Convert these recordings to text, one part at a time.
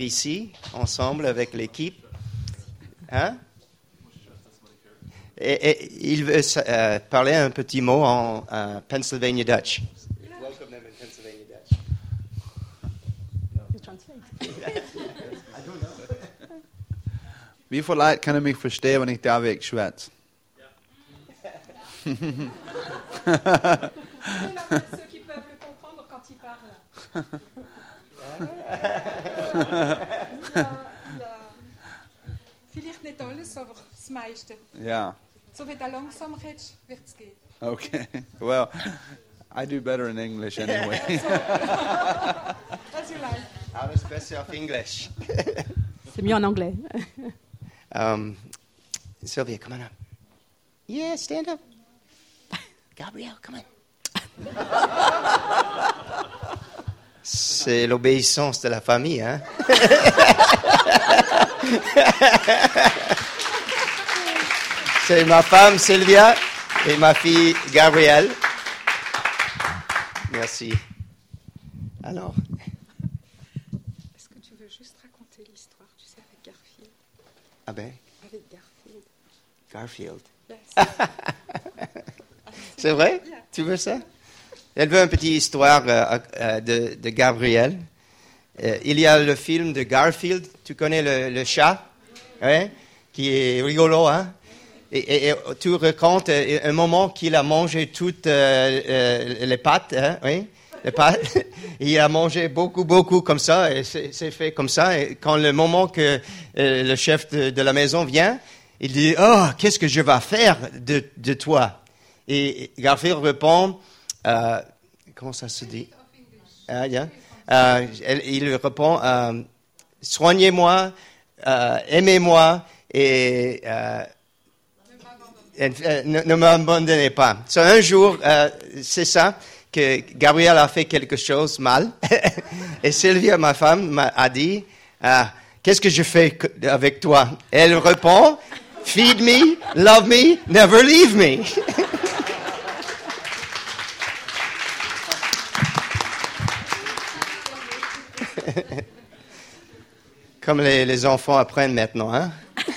d'être ici, ensemble, avec l'équipe. Hein? Et il veut parler un petit mot en Pennsylvania Dutch. Welcome them in Pennsylvania Dutch. Wie vielleicht können mich verstehen, wenn ich David schwätze? Ceux qui peuvent le comprendre quand il parle. Vielleicht nicht alles, aber das meiste. Ja. So wie du langsam redest, wird es gehen. Okay. Well, I do better in English anyway. As you like. Alles besser auf Englisch. C'est mieux en anglais. Sylvia, come on up. Yeah, stand up. Gabriel, come on. C'est l'obéissance de la famille, hein? C'est ma femme Sylvia et ma fille Gabrielle. Merci. Alors. Est-ce que tu veux juste raconter l'histoire, tu sais, avec Garfield? Ah ben? Avec Garfield. Garfield. Yes. C'est vrai? Yeah. Tu veux ça? Elle veut une petite histoire de Gabriel. Il y a le film de Garfield. Tu connais le chat? Hein? Qui est rigolo, hein? Et tu racontes un moment qu'il a mangé toutes les pâtes, hein? Oui? Les pâtes. Il a mangé beaucoup comme ça, et c'est fait comme ça. Et quand le moment que le chef de la maison vient, il dit, oh, qu'est-ce que je vais faire de toi? Et Garfield répond, comment ça se dit? Yeah. Il répond, soignez-moi, aimez-moi et ne m'abandonnez pas. So, un jour, c'est ça, que Gabriel a fait quelque chose mal. Et Sylvia, ma femme, a dit, qu'est-ce que je fais avec toi? Elle répond, feed me, love me, never leave me. Comme les enfants apprennent maintenant, hein?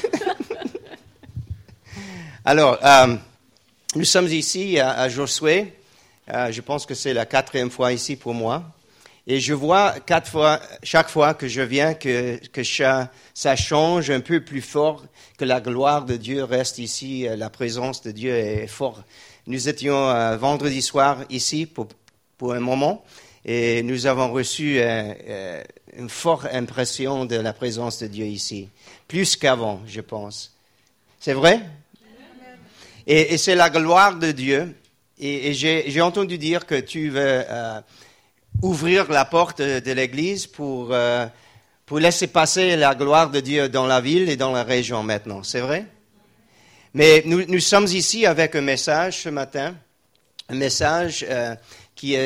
Alors, nous sommes ici à Josué. Je pense que c'est la 4e fois ici pour moi. Et je vois chaque fois que je viens que ça change un peu plus fort, que la gloire de Dieu reste ici, la présence de Dieu est forte. Nous étions vendredi soir ici pour un moment. Et nous avons reçu une forte impression de la présence de Dieu ici. Plus qu'avant, je pense. C'est vrai? Et c'est la gloire de Dieu. Et j'ai entendu dire que tu veux ouvrir la porte de l'Église pour laisser passer la gloire de Dieu dans la ville et dans la région maintenant. C'est vrai? Mais nous sommes ici avec un message ce matin. Un message qui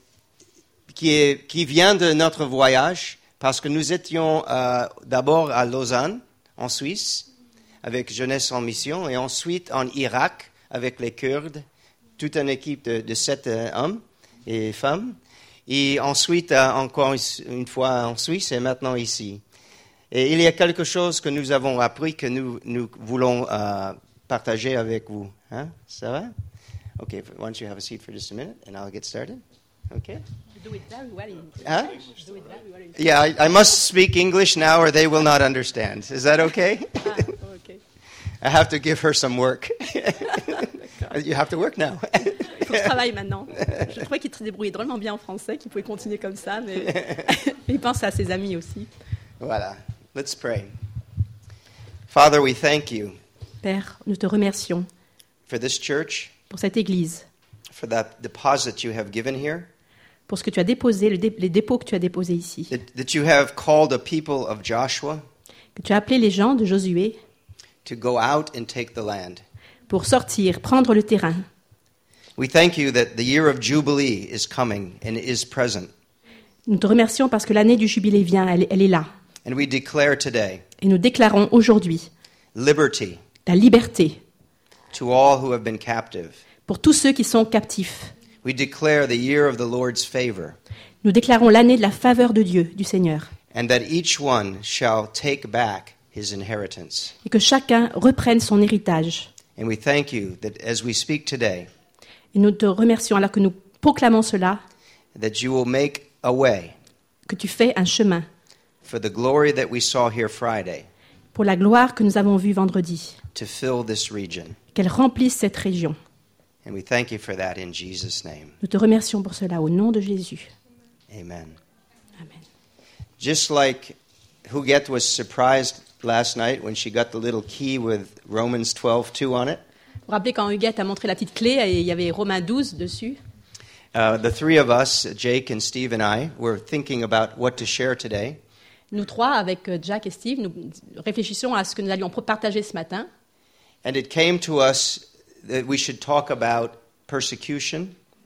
vient de notre voyage, parce que nous étions d'abord à Lausanne, en Suisse, avec Jeunesse en Mission, et ensuite en Irak, avec les Kurdes, toute une équipe de 7 hommes et femmes, et ensuite encore une fois en Suisse, et maintenant ici. Et il y a quelque chose que nous avons appris, que nous voulons partager avec vous. Hein? Ça va? Okay, why don't you have a seat for just a minute, and I'll get started. Okay? You do it very well in English. Huh? You do it very well in English. Yeah, I must speak English now or they will not understand. Is that okay? Okay. I have to give her some work. You have to work now. Il faut que je travaille maintenant. Je trouvais qu'il se débrouillait drôlement bien en français, qu'il pouvait continuer comme ça, mais il pense à ses amis aussi. Voilà. Let's pray. Father, we thank you Père, nous te remercions for this church, pour cette église, for that deposit you have given here, pour ce que tu as déposé, les dépôts que tu as déposés ici, that you have called a people of Joshua que tu as appelé les gens de Josué to go out and take the land. pour sortir, prendre le terrain. We thank you that the year of Jubilee is coming and is present. Nous te remercions parce que l'année du jubilé vient, elle est là. And we declare today Et nous déclarons aujourd'hui liberty la liberté to all who have been captive. pour tous ceux qui sont captifs. We declare the year of the Lord's favor. Nous déclarons l'année de la faveur de Dieu, du Seigneur. and that each one shall take back his inheritance. et que chacun reprenne son héritage. And we thank you that as we speak today, Et nous te remercions alors que nous proclamons cela, that you will make a way que tu fais un chemin for the glory that we saw here Friday pour la gloire que nous avons vue vendredi, to fill this region. qu'elle remplisse cette région. And we thank you for that in Jesus' name. Nous te remercions pour cela au nom de Jésus. Amen. Amen. Just like Huguette was surprised last night when she got the little key with Romans 12:2 on it. Vous vous rappelez quand Huguette a montré la petite clé et il y avait Romains 12 dessus? The three of us, Jake and Steve and I, were thinking about what to share today. Nous trois, avec Jack et Steve, nous réfléchissons à ce que nous allions partager ce matin. And it came to us that we should talk about persecution,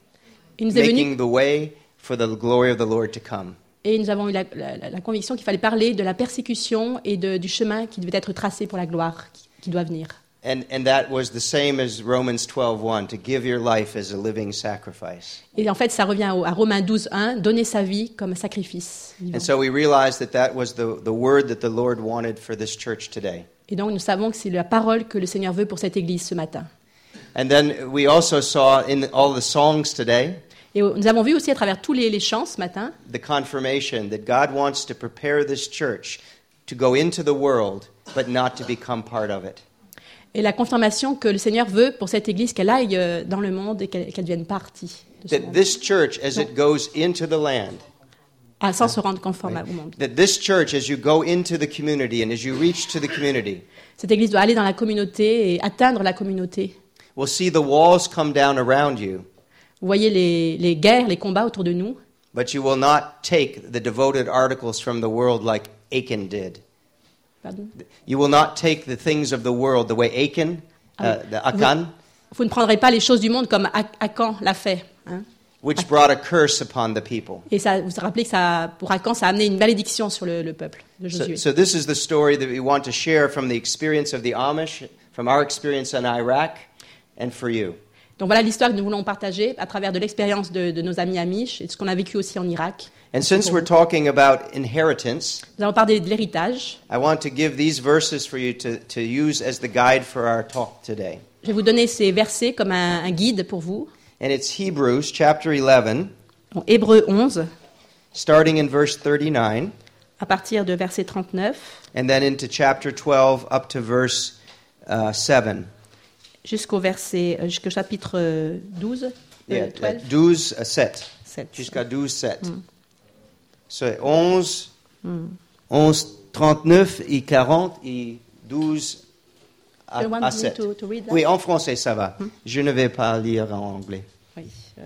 Il nous est venu, making the way for the glory of the Lord to come. et nous avons eu la conviction qu'il fallait parler de la persécution et du chemin qui devait être tracé pour la gloire qui doit venir. And that was the same as Romans 12:1, to give your life as a living sacrifice. Et en fait, ça revient à Romains 12:1, donner sa vie comme sacrifice vivant. And so we realized that that was the word that the Lord wanted for this church today. Et donc, nous savons que c'est la parole que le Seigneur veut pour cette église ce matin. And then we also saw in all the songs today Et nous avons vu aussi à travers tous les chants ce matin the confirmation that God wants to prepare this church to go into the world, but not to become part of it. et la confirmation que le Seigneur veut pour cette église qu'elle aille dans le monde et qu'elle devienne partie de ce That monde. this church, as it goes into the land, Sans se rendre conforme au monde. that this church, as you go into the community and as you reach to the community, Cette église doit aller dans la communauté et atteindre la communauté. will see the walls come down around you, Vous voyez les guerres, les combats autour de nous, but you will not take the devoted articles from the world like Achan did. pardon. You will not take the things of the world the way Achan, the Achan, Vous ne prendrez pas les choses du monde comme Akan l'a fait. Hein. which brought a curse upon the people. Et ça, vous vous rappelez que pour Akan, ça a amené une malédiction sur le peuple de Josué. So this is the story that we want to share from the experience of the Amish, from our experience in Iraq, and for you. Donc voilà l'histoire que nous voulons partager à travers de l'expérience de nos amis Amish et de ce qu'on a vécu aussi en Irak. And since we're talking about inheritance, Nous allons parler de l'héritage. I want to give these verses for you to use as the guide for our talk today. Je vais vous donner ces versets comme un guide pour vous. And it's Hebrews chapter 11, Donc, Hébreux 11, starting in verse 39, à partir de verset 39 and then into chapter 12 up to verse 7. jusqu'au chapitre 12. Yeah, 12, 12, 7. 7. Jusqu'à 12, 7. C'est 11, 11, 39 et 40 et 12 You want à me 7. to read that? Oui, en français, ça va. Je ne vais pas lire en anglais. Oui, oui.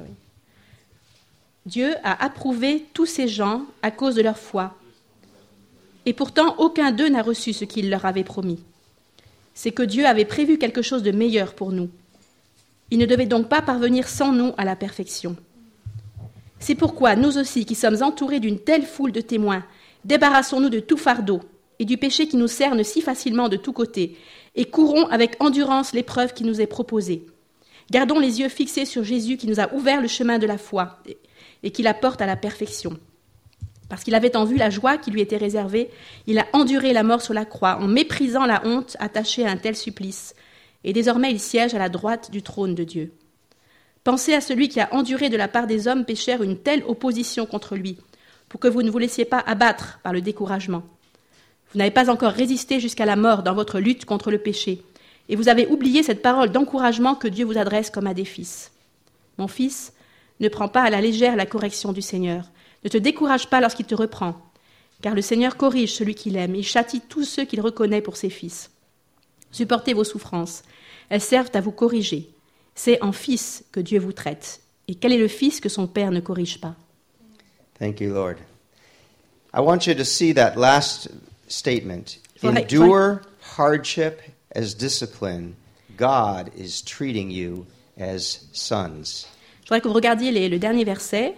Dieu a approuvé tous ces gens à cause de leur foi. Et pourtant, aucun d'eux n'a reçu ce qu'il leur avait promis. C'est que Dieu avait prévu quelque chose de meilleur pour nous. Il ne devait donc pas parvenir sans nous à la perfection. C'est pourquoi nous aussi, qui sommes entourés d'une telle foule de témoins, débarrassons-nous de tout fardeau et du péché qui nous cerne si facilement de tous côtés, et courons avec endurance l'épreuve qui nous est proposée. Gardons les yeux fixés sur Jésus qui nous a ouvert le chemin de la foi et qui la porte à la perfection. Parce qu'il avait en vue la joie qui lui était réservée, il a enduré la mort sur la croix en méprisant la honte attachée à un tel supplice. Et désormais il siège à la droite du trône de Dieu. Pensez à celui qui a enduré de la part des hommes pécheurs une telle opposition contre lui, pour que vous ne vous laissiez pas abattre par le découragement. Vous n'avez pas encore résisté jusqu'à la mort dans votre lutte contre le péché, et vous avez oublié cette parole d'encouragement que Dieu vous adresse comme à des fils. Mon fils, ne prends pas à la légère la correction du Seigneur. Ne te décourage pas lorsqu'il te reprend, car le Seigneur corrige celui qu'il aime, il châtie tous ceux qu'il reconnaît pour ses fils. Supportez vos souffrances, elles servent à vous corriger. C'est en fils que Dieu vous traite. Et quel est le fils que son père ne corrige pas? Thank you, Lord. I want you to see that last statement. Right. Endure hardship as discipline. God is treating you as sons. Je voudrais que vous regardiez le dernier verset.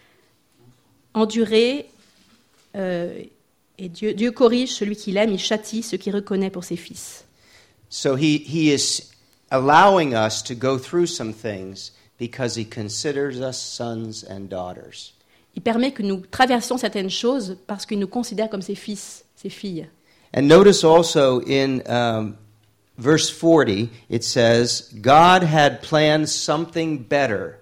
Endurer, et Dieu corrige celui qu'il aime, il châtie ceux qu'il reconnaît pour ses fils. So he is allowing us to go through some things because he considers us sons and daughters. Il permet que nous traversions certaines choses parce qu'il nous considère comme ses fils, ses filles. And notice also in verse 40, it says, God had planned something better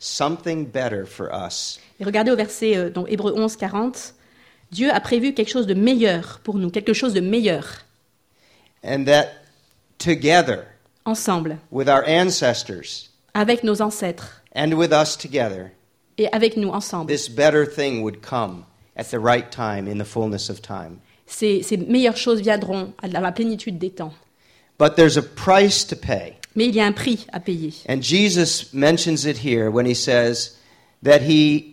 for us. Et regardez au verset donc Hébreux 11, 40, Dieu a prévu quelque chose de meilleur pour nous, quelque chose de meilleur, And that together ensemble, with our ancestors avec nos ancêtres and with us together, et avec nous ensemble. this better thing would come at the right time in the fullness of time. Ces meilleures choses viendront à la plénitude des temps. But there's a price to pay. Mais il y a un prix à payer. And Jesus mentions it here when he says that he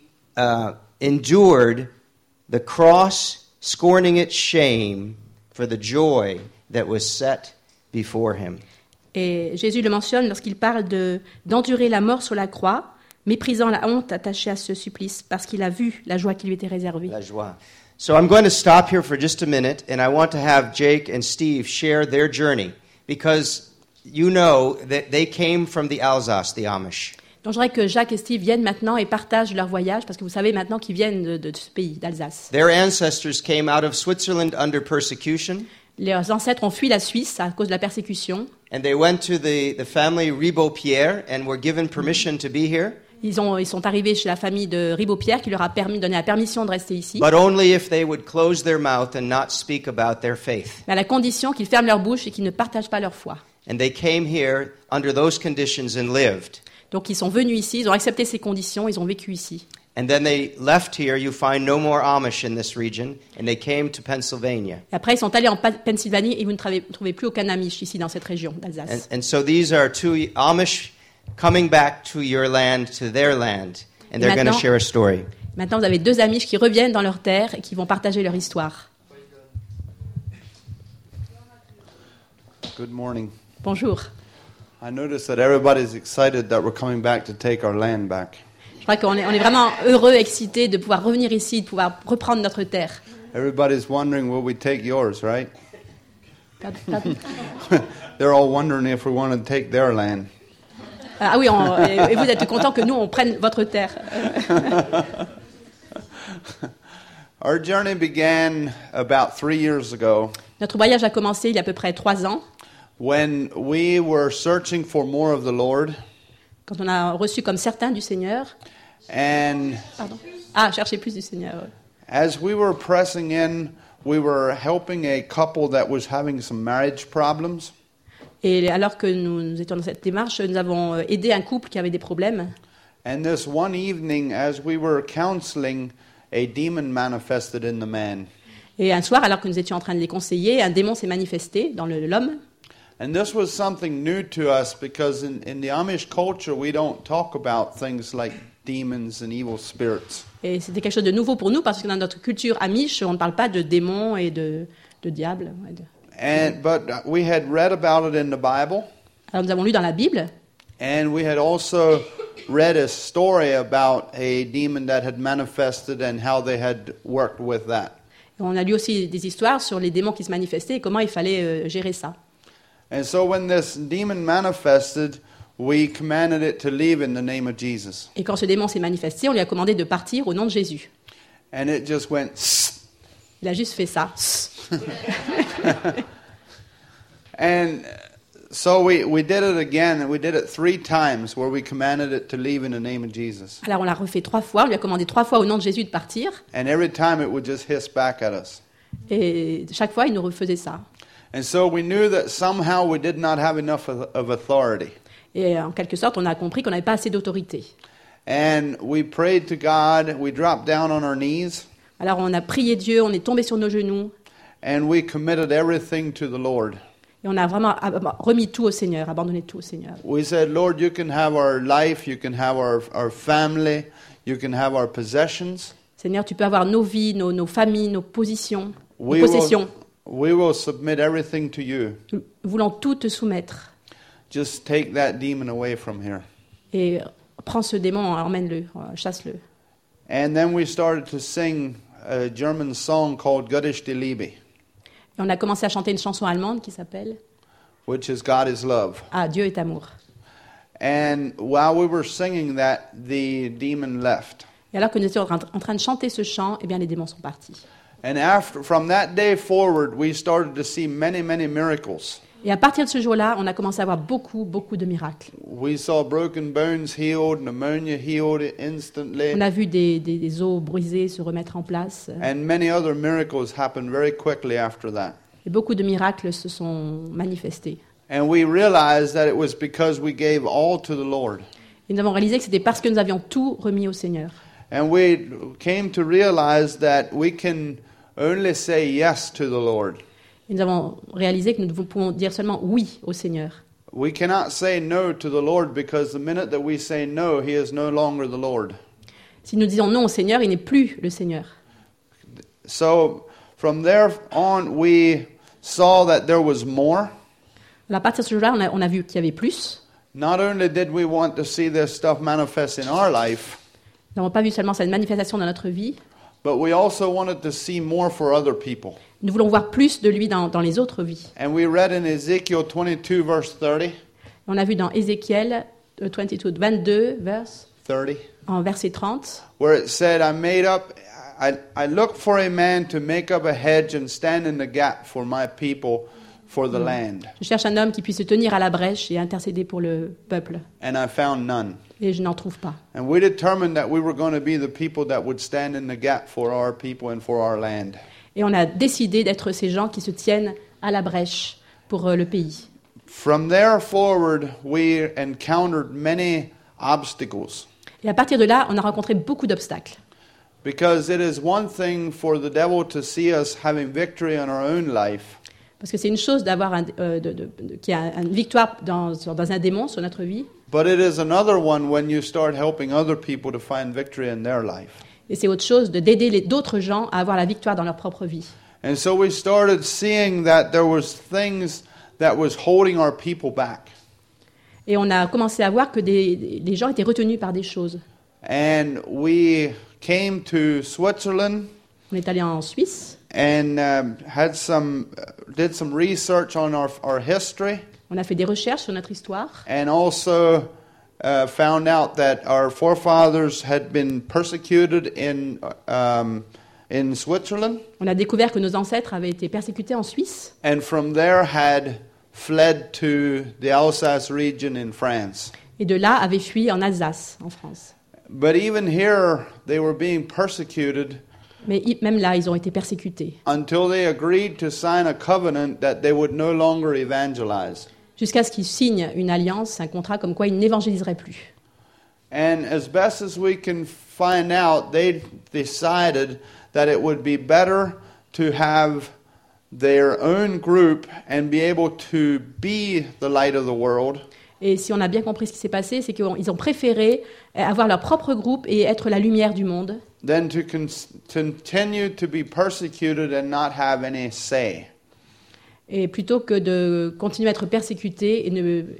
endured the cross, scorning its shame, for the joy that was set before him. Et Jésus le mentionne lorsqu'il parle d'endurer la mort sur la croix, méprisant la honte attachée à ce supplice, parce qu'il a vu la joie qui lui était réservée. La joie. So I'm going to stop here for just a minute, and I want to have Jake and Steve share their journey, because you know that they came from the Alsace, the Amish. Donc j'aimerais que Jacques et Steve viennent maintenant et partagent leur voyage, parce que vous savez maintenant qu'ils viennent de ce pays, d'Alsace. Their ancestors came out of Switzerland under persecution, Leurs ancêtres ont fui la Suisse à cause de la persécution. and they went to the family Ribaud-Pierre and were given permission to be here, Ils sont arrivés chez la famille de Ribaud-Pierre qui leur a donné la permission de rester ici, but only if they would close their mouth and not speak about their faith. mais à la condition qu'ils ferment leur bouche et qu'ils ne partagent pas leur foi. And they came here under those conditions and lived. Donc ils sont venus ici, ils ont accepté ces conditions, ils ont vécu ici. And then they left here. You find no more Amish in this region, and they came to Pennsylvania. Et après ils sont allés en Pennsylvanie et vous ne trouvez plus aucun Amish ici dans cette région d'Alsace. And so these are two Amish coming back to your land, to their land, and they're going to Maintenant- share a story. Maintenant vous avez deux Amish qui reviennent dans leur terre et qui vont partager leur histoire. Good morning. Bonjour. I notice that everybody's excited that we're coming back to take our land back. Je crois qu'on est vraiment heureux, excités de pouvoir revenir ici, de pouvoir reprendre notre terre. Everybody's wondering, will we take yours, right? Pardon. They're all wondering if we want to take their land. Ah oui, et vous êtes contents que nous, on prenne votre terre. Our journey began about 3 years ago Notre voyage a commencé il y a à peu près 3 ans, when we were searching for more of the Lord, quand on a reçu comme certains du Seigneur. and Pardon. Ah, chercher plus du Seigneur. as we were pressing in, we were helping a couple that was having some marriage problems. Et alors que nous étions dans cette démarche, nous avons aidé un couple qui avait des problèmes. And this one evening, as we were counseling, a demon manifested in the man. Et un soir, alors que nous étions en train de les conseiller, un démon s'est manifesté dans l'homme. And this was something new to us because in the Amish culture, we don't talk about things like demons and evil spirits. Et c'était quelque chose de nouveau pour nous parce que dans notre culture amish, on ne parle pas de démons et de diables. But we had read about it in the Bible, Alors nous avons lu dans la Bible and we had also read a story about a demon that had manifested and how they had worked with that. et on a lu aussi des histoires sur les démons qui se manifestaient et comment il fallait gérer ça. And so when this demon manifested, we commanded it to leave in the name of Jesus. Et quand ce démon s'est manifesté, on lui a commandé de partir au nom de Jésus. And it just went, Il a juste fait ça. and so we did it again, and we did it 3 times where we commanded it to leave in the name of Jesus. Alors on l'a refait 3 fois, on lui a commandé 3 fois au nom de Jésus de partir. And every time it would just hiss back at us. Et chaque fois, il nous refaisait ça. And so we knew that somehow we did not have enough of authority. Et en quelque sorte, on a compris qu'on n'avait pas assez d'autorité. And we prayed to God, we dropped down on our knees, Alors on a prié Dieu, on est tombé sur nos genoux and we committed everything to the Lord. et on a vraiment remis tout au Seigneur, abandonné tout au Seigneur. We said, Lord, you can have our life, you can have our family, you can have our possessions. Seigneur, tu peux avoir nos vies, nos familles, nos positions, nos We possessions. will submit everything to you. Nous voulons tout te soumettre. Just take that demon away from here. Et prends ce démon, emmène-le, chasse-le. And then we started to sing a German song called Göttisch die Liebe, Et on a commencé à chanter une chanson allemande qui s'appelle which is God is love. Ah, Dieu est amour. And while we were singing that, the demon left. Et alors que nous étions en train de chanter ce chant, eh bien les démons sont partis. And from that day forward, we started to see many, many miracles. Et à partir de ce jour-là, on a commencé à voir beaucoup de miracles. We saw broken bones healed, pneumonia healed instantly, On a vu des os brisés se remettre en place. and many other miracles happened very quickly after that. Et beaucoup de miracles se sont manifestés. And we realized that it was because we gave all to the Lord. Et nous avons réalisé que c'était parce que nous avions tout remis au Seigneur. And we came to realize that we can only say yes to the Lord. Et nous avons réalisé que nous pouvons dire seulement oui au Seigneur. We cannot say no to the Lord because the minute that we say no, He is no longer the Lord. Si nous disons non au Seigneur, il n'est plus le Seigneur. So from there on, we saw that there was more. Alors, à partir de ce jour-là, on a vu qu'il y avait plus. Not only did we want to see this stuff manifest in our life, Nous n'avons pas vu seulement cette manifestation dans notre vie, but we also wanted to see more for other people. nous voulons voir plus de lui dans les autres vies. And we read in Ezekiel 22, verse 30, On a vu dans Ézéchiel 22, en verset 30, where it said, I looked for a man to make up a hedge and stand in the gap for my people, for the land. je cherche un homme qui puisse se tenir à la brèche et intercéder pour le peuple. And I found none. Et je n'en trouve pas. And we determined that we were going to be the people that would stand in the gap for our people and for our land. Et on a décidé d'être ces gens qui se tiennent à la brèche pour le pays. From there forward, we encountered many obstacles. Et à partir de là, on a rencontré beaucoup d'obstacles. Because it is one thing for the devil to see us having victory in our own life. Parce que c'est une chose d'avoir qu'il y a une victoire dans un démon sur notre vie. But it is another one when you start helping other people to find victory in their life. Et c'est autre chose d'aider d'autres gens à avoir la victoire dans leur propre vie. And so we started seeing that there was things that was holding our people back. Et on a commencé à voir que les gens étaient retenus par des choses. And we came to Switzerland On est allé en Suisse, and did some research on our history, on a fait des recherches sur notre histoire, and also found out that our forefathers had been persecuted in Switzerland, on a découvert que nos ancêtres avaient été persécutés en Suisse, and from there had fled to the Alsace region in France. et de là avaient fui en Alsace, en France. But even here, they were being persecuted Mais même là, ils ont été persécutés, until they agreed to sign a covenant that they would no longer evangelize. jusqu'à ce qu'ils signent une alliance, un contrat comme quoi ils n'évangéliseraient plus. And as best as we can find out, they decided that it would be better to have their own group and be able to be the light of the world Et si on a bien compris ce qui s'est passé, c'est qu'ils ont préféré avoir leur propre groupe et être la lumière du monde, than to continue to be persecuted and not have any say. et plutôt que de continuer à être persécutés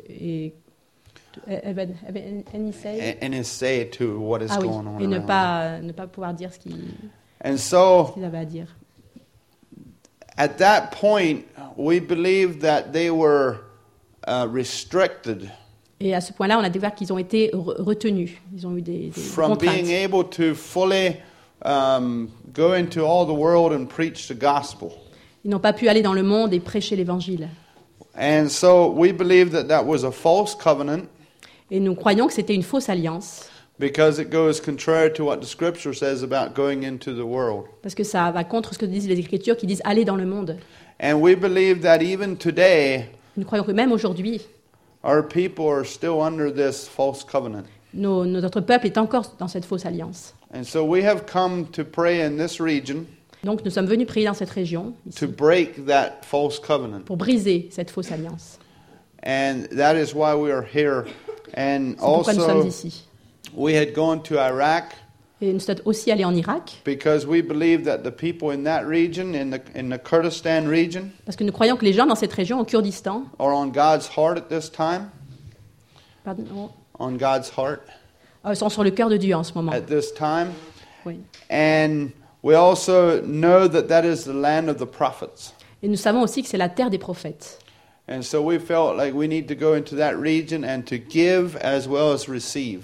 Any say to what is going on et ne around. pas pouvoir dire ce qu'ils And so avaient à dire. at that point, we believed that they were restricted Et à ce point-là, on a découvert qu'ils ont été retenus. Ils ont eu des from being contraintes. able to fully go into all the world and preach the gospel. Ils n'ont pas pu aller dans le monde et prêcher l'Évangile. And so we believe that that was a false covenant Et nous croyons que c'était une fausse alliance, because it goes contrary to what the scripture says about going into the world. parce que ça va contre ce que disent les Écritures qui disent « aller dans le monde ». And we believe that even today, Nous croyons que même aujourd'hui, our people are still under this false covenant. notre peuple est encore dans cette fausse alliance. And so we have come to pray in this region Donc nous sommes venus prier dans cette région ici, to break that false covenant. pour briser cette fausse alliance. And that is why we are here. And C'est pourquoi nous sommes also, ici. we had gone to Iraq Et nous sommes aussi allés en Irak, because we believe that the people in that region, in the Kurdistan region, parce que nous croyons que les gens dans cette région, au Kurdistan, are on God's heart at this time. pardon, On God's heart sont sur le cœur de Dieu en ce moment. at this time. Oui. And we also know that that is the land of the prophets. Et nous savons aussi que c'est la terre des prophètes. And so we felt like we need to go into that region and to give as well as receive.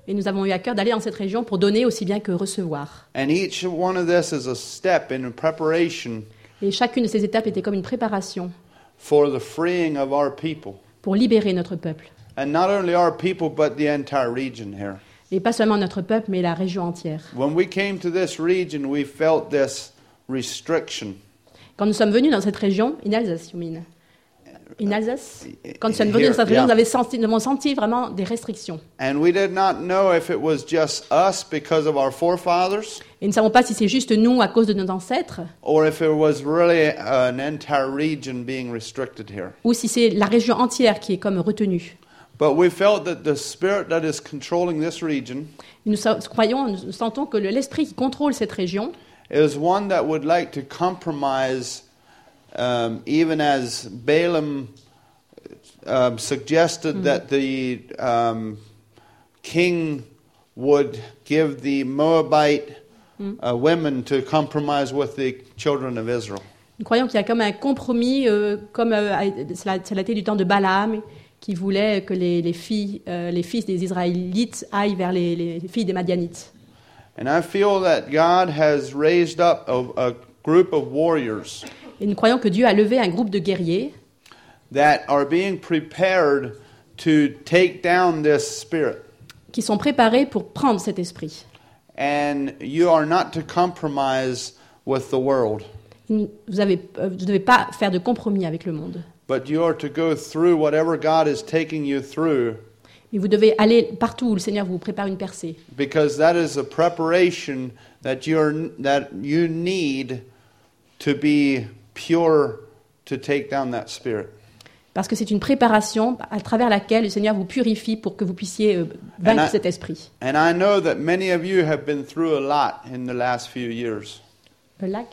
Et nous avons eu à cœur d'aller dans cette région pour donner aussi bien que recevoir. And each one of this is a step in preparation Et chacune de ces étapes était comme une préparation for the freeing of our people. pour libérer notre peuple. And not only our people, but the entire region here. Et pas seulement notre peuple, mais la région entière. When we came to this region, we felt this restriction. Quand nous sommes venus dans cette région, in Alsace, you mean? In Alsace? Quand nous sommes venus dans cette région, nous avons senti vraiment des restrictions. And we did not know if it was just us because of our forefathers, Et nous ne savons pas si c'est juste nous à cause de nos ancêtres, or if it was really an entire region being restricted here. ou si c'est la région entière qui est comme retenue. But we felt that the spirit that is controlling this region Nous croyons, nous sentons que l'esprit qui contrôle cette région is one that would like to compromise, even as Balaam suggested that the king would give the Moabite women to compromise with the children of Israel. Nous croyons qu'il y a comme un compromis, cela a été du temps de Balaam, qui voulait que les fils des Israélites aillent vers les filles des Madianites. And I feel that God has raised up a group of warriors Et nous croyons que Dieu a levé un groupe de guerriers that are being prepared to take down this spirit. qui sont préparés pour prendre cet esprit. And you are not to compromise with the world, Vous ne devez pas faire de compromis avec le monde. but you are to go through whatever God is taking you through, Mais vous devez aller partout où le Seigneur vous prépare une percée. because that is a preparation that you need to be pure to take down that spirit. Parce que c'est une préparation à travers laquelle le Seigneur vous purifie pour que vous puissiez vaincre cet esprit. And I know that many of you have been through a lot in the last few years. Le lac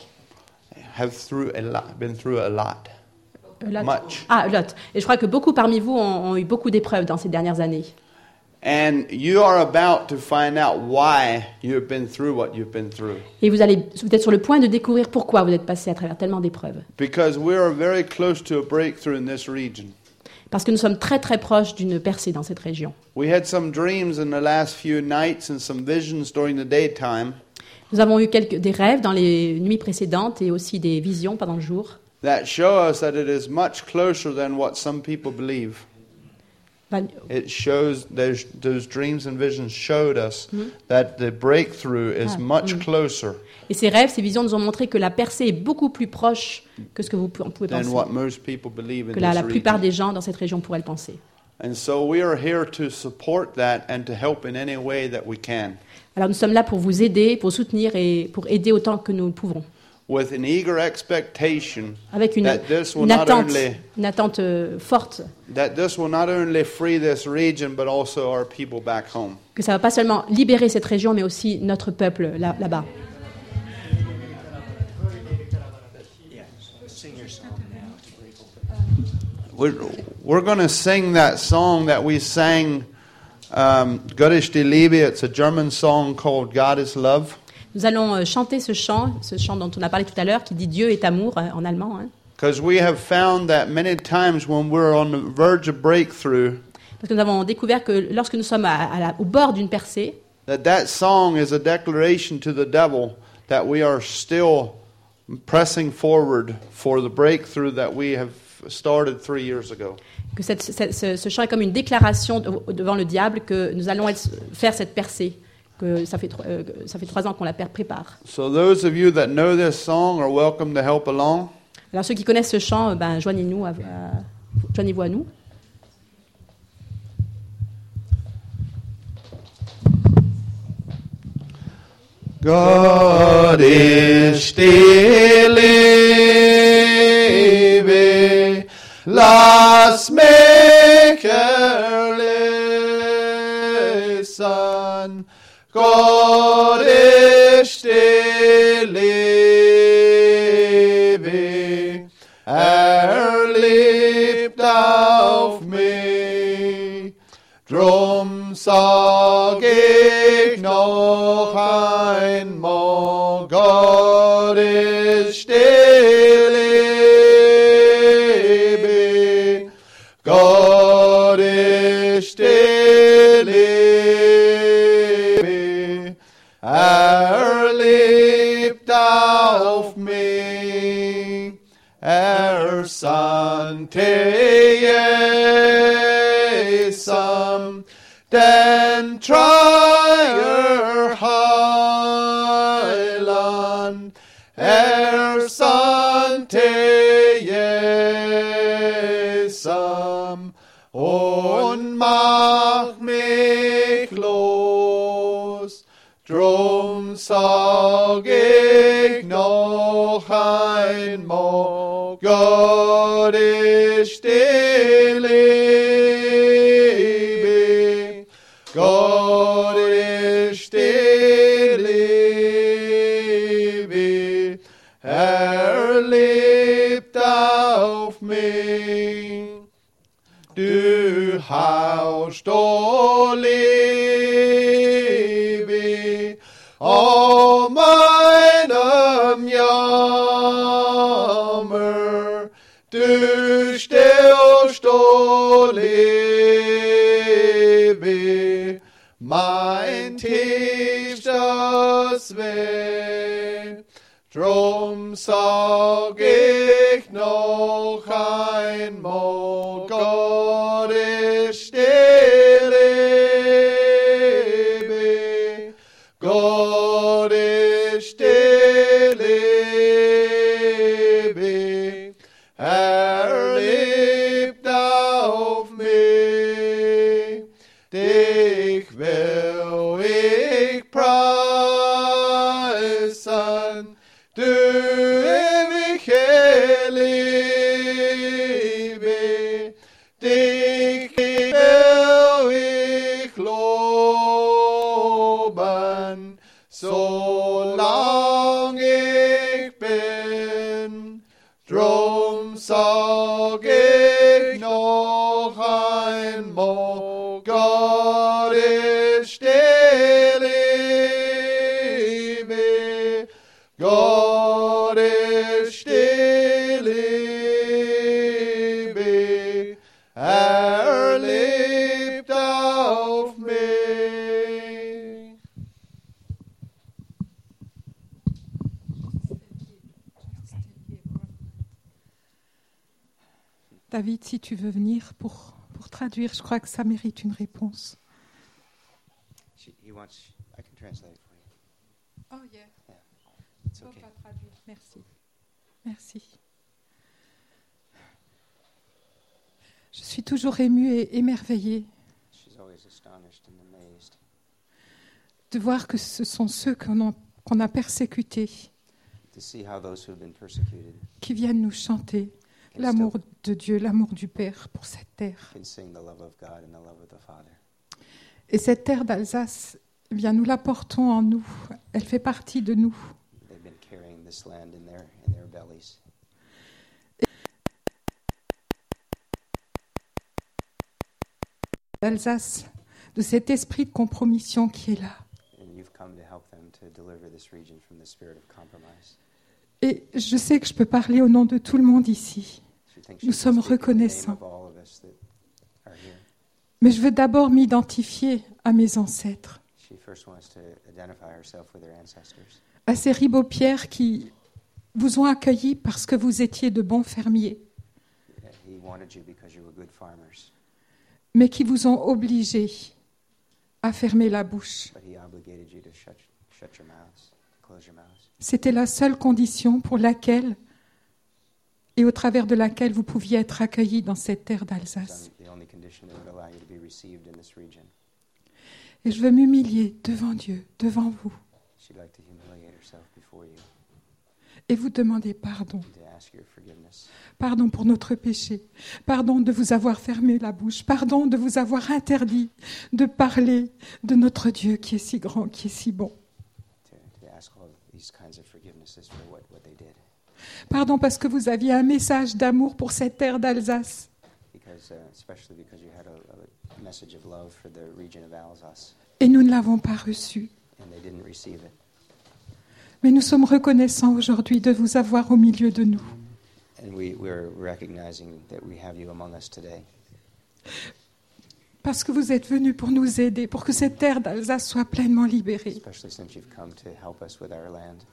Been through a lot. Lot. Much. Ah, Lot. Et je crois que beaucoup parmi vous ont eu beaucoup d'épreuves dans ces dernières années. And you are about to find out why you have been through what you've been through. Et vous êtes sur le point de découvrir pourquoi vous êtes passé à travers tellement d'épreuves. Because we are very close to a breakthrough in this region. Parce que nous sommes très très proches d'une percée dans cette région. We had some dreams in the last few nights and some visions during the daytime Nous avons eu des rêves dans les nuits précédentes et aussi des visions pendant le jour. that show us that it is much closer than what some people believe. It shows those dreams and visions showed us that the breakthrough is much closer Et ces rêves, ces visions nous ont montré que la percée est beaucoup plus proche que ce que vous pouvez than penser, what most people believe in que this la plupart region. des gens dans cette région pourraient le penser. And so we are here to support that and to help in any way that we can, Alors nous sommes là pour vous aider, pour soutenir et pour aider autant que nous le pouvons. with an eager expectation Avec that this will not only une attente forte, free this region but also our people back home. que ça ne va pas seulement libérer cette région, mais aussi notre peuple là-bas. We're going to sing that song that we sang, Gott ist die Liebe. It's a German song called God is Love. Nous allons chanter ce chant dont on a parlé tout à l'heure, qui dit Dieu est amour en allemand. Because we have found that many times when we're on the verge of breakthrough, Parce que nous avons découvert que lorsque nous sommes au bord d'une percée, that song is a declaration to the devil that we are still pressing forward for the breakthrough that we have started 3 years ago. que ce chant est comme une déclaration devant le diable que nous allons faire cette percée, que ça fait 3 ans qu'on la prépare. So those of you that know this song are welcome to help along. Alors ceux qui connaissent ce chant, joignez-vous à nous. Gott ist die Liebe, lass mich erlösen. Gott ist die Liebe, liebt auf mich. Drum sag ich noch einmal, Gott ist die Liebe, Gott ist die Liebe. Jesum, den trier heiland, Sante Jesum, und mach mich los, drum sag ich noch einmal, Gott, ich dir liebe, Gott, ich dir liebe, lebt auf mich. Du haust, o Liebe, o meinem Jammer, du stillst, o Liebe, mein tiefstes Weh. Drum sag ich noch einmal, Gott, ich dir liebe, Gott, ich dir liebe, lebt auf mich, dich will ich preisen, du ewige Liebe, dich will ich loben, solang ich bin. Drum sag ich noch einmal, Gott, ich dir liebe, Gott, ich dir liebe, lebt auf mich. David, si tu veux venir pour traduire, je crois que ça mérite une réponse. He wants, I can translate for you. Oh, yeah. It's Je peux okay. pas traduire. Merci. Merci. Je suis toujours émue et émerveillée She's always astonished and amazed de voir que ce sont ceux qu'on a persécutés to see how those who have been persecuted qui viennent nous chanter l'amour de Dieu, l'amour du Père pour cette terre. can sing the love of God and the love of the Father. Et cette terre d'Alsace, eh bien, nous la portons en nous. Elle fait partie de nous. They've been carrying this land in their bellies. D'Alsace, de cet esprit de compromission qui est là. And you've come to help them to deliver this region from the spirit of compromise. Et je sais que je peux parler au nom de tout le monde ici. She thinks Nous she can sommes speak in the name reconnaissants. of all of us that are here. Mais je veux d'abord m'identifier à mes ancêtres, She first wants to identify herself with her ancestors, à ces ribaupières qui vous ont accueillis parce que vous étiez de bons fermiers, He wanted you because you were good farmers, mais qui vous ont obligés à fermer la bouche. but He obligated you to shut your mouths, close your mouths. C'était la seule condition pour laquelle et au travers de laquelle vous pouviez être accueillis dans cette terre d'Alsace. It's the only condition that would allow you to be received in this region. Et je veux m'humilier devant Dieu, devant vous, She'd like to humiliate herself before you et vous demander pardon. and to ask your forgiveness. Pardon pour notre péché. Pardon de vous avoir fermé la bouche. Pardon de vous avoir interdit de parler de notre Dieu qui est si grand, qui est si bon. To ask all these kinds of forgivenesses for what they did. Pardon parce que vous aviez un message d'amour pour cette terre d'Alsace. Especially because you had a message of love for the region of Alsace, Et nous ne l'avons pas reçu. and they didn't receive it. Mais nous sommes reconnaissants aujourd'hui de vous avoir au milieu de nous. And we're recognizing that we have you among us today Parce que vous êtes venus pour nous aider, pour que cette terre d'Alsace soit pleinement libérée. especially since you've come to help us with our land.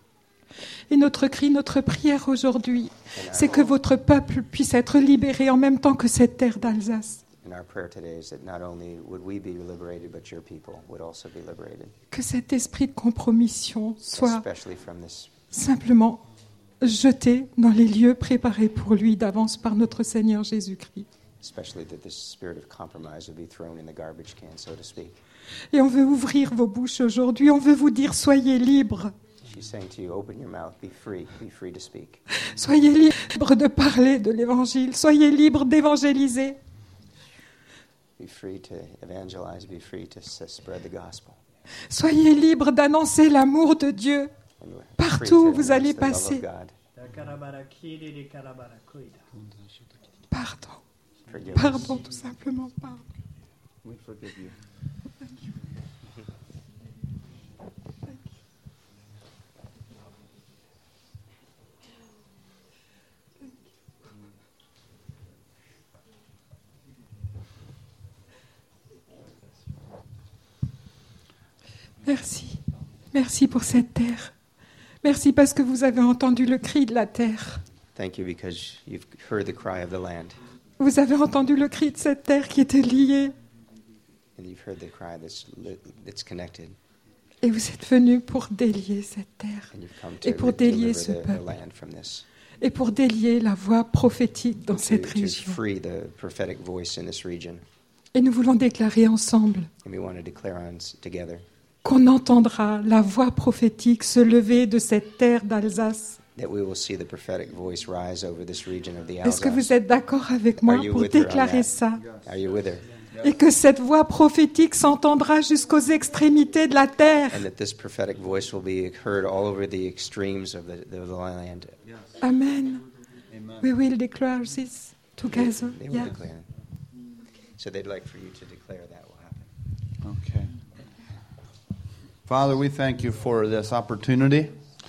Et notre cri, notre prière aujourd'hui, c'est que votre peuple puisse être libéré en même temps que cette terre d'Alsace. And our prayer today is that not only would we be liberated, but your people would also be liberated, Que cet esprit de compromission soit especially from this. simplement jeté dans les lieux préparés pour lui d'avance par notre Seigneur Jésus-Christ. Especially that this spirit of compromise would be thrown in the garbage can, so to speak. Et on veut ouvrir vos bouches aujourd'hui, on veut vous dire soyez libres. She's saying to you, open your mouth, be free to speak. Soyez libres de parler de l'Évangile, soyez libres d'évangéliser. Be free to evangelize, be free to spread the gospel. Soyez libres d'annoncer l'amour de Dieu. And we're Partout free to où vous allez announce the love passer. of God. Pardon, Forgive us. pardon, tout simplement, pardon. We forgive you. Merci. Merci pour cette terre. Merci parce que vous avez entendu le cri de la terre. Thank you because you've heard the cry of the land, Vous avez entendu le cri de cette terre qui était liée. and you've heard the cry that's connected, Et vous êtes venus pour délier cette terre. and you've come Et to pour délier deliver ce the peuple. land from this, Et pour délier la voix prophétique dans to cette région. free the prophetic voice in this region. Et nous voulons déclarer ensemble And we want to declare together qu'on entendra la voix prophétique se lever de cette terre d'Alsace. that we will see the prophetic voice rise over this region of the Est-ce que vous Alsace. êtes d'accord avec moi Are you pour with her on déclarer that? ça? Are you with her? Et que cette voix prophétique s'entendra jusqu'aux extrémités de la terre. And that this prophetic voice will be heard all over the extremes of the land. Amen. We will declare this together. They will Yeah. declare. So they'd like for you to declare that will happen. Okay. Father, we thank you for this opportunity.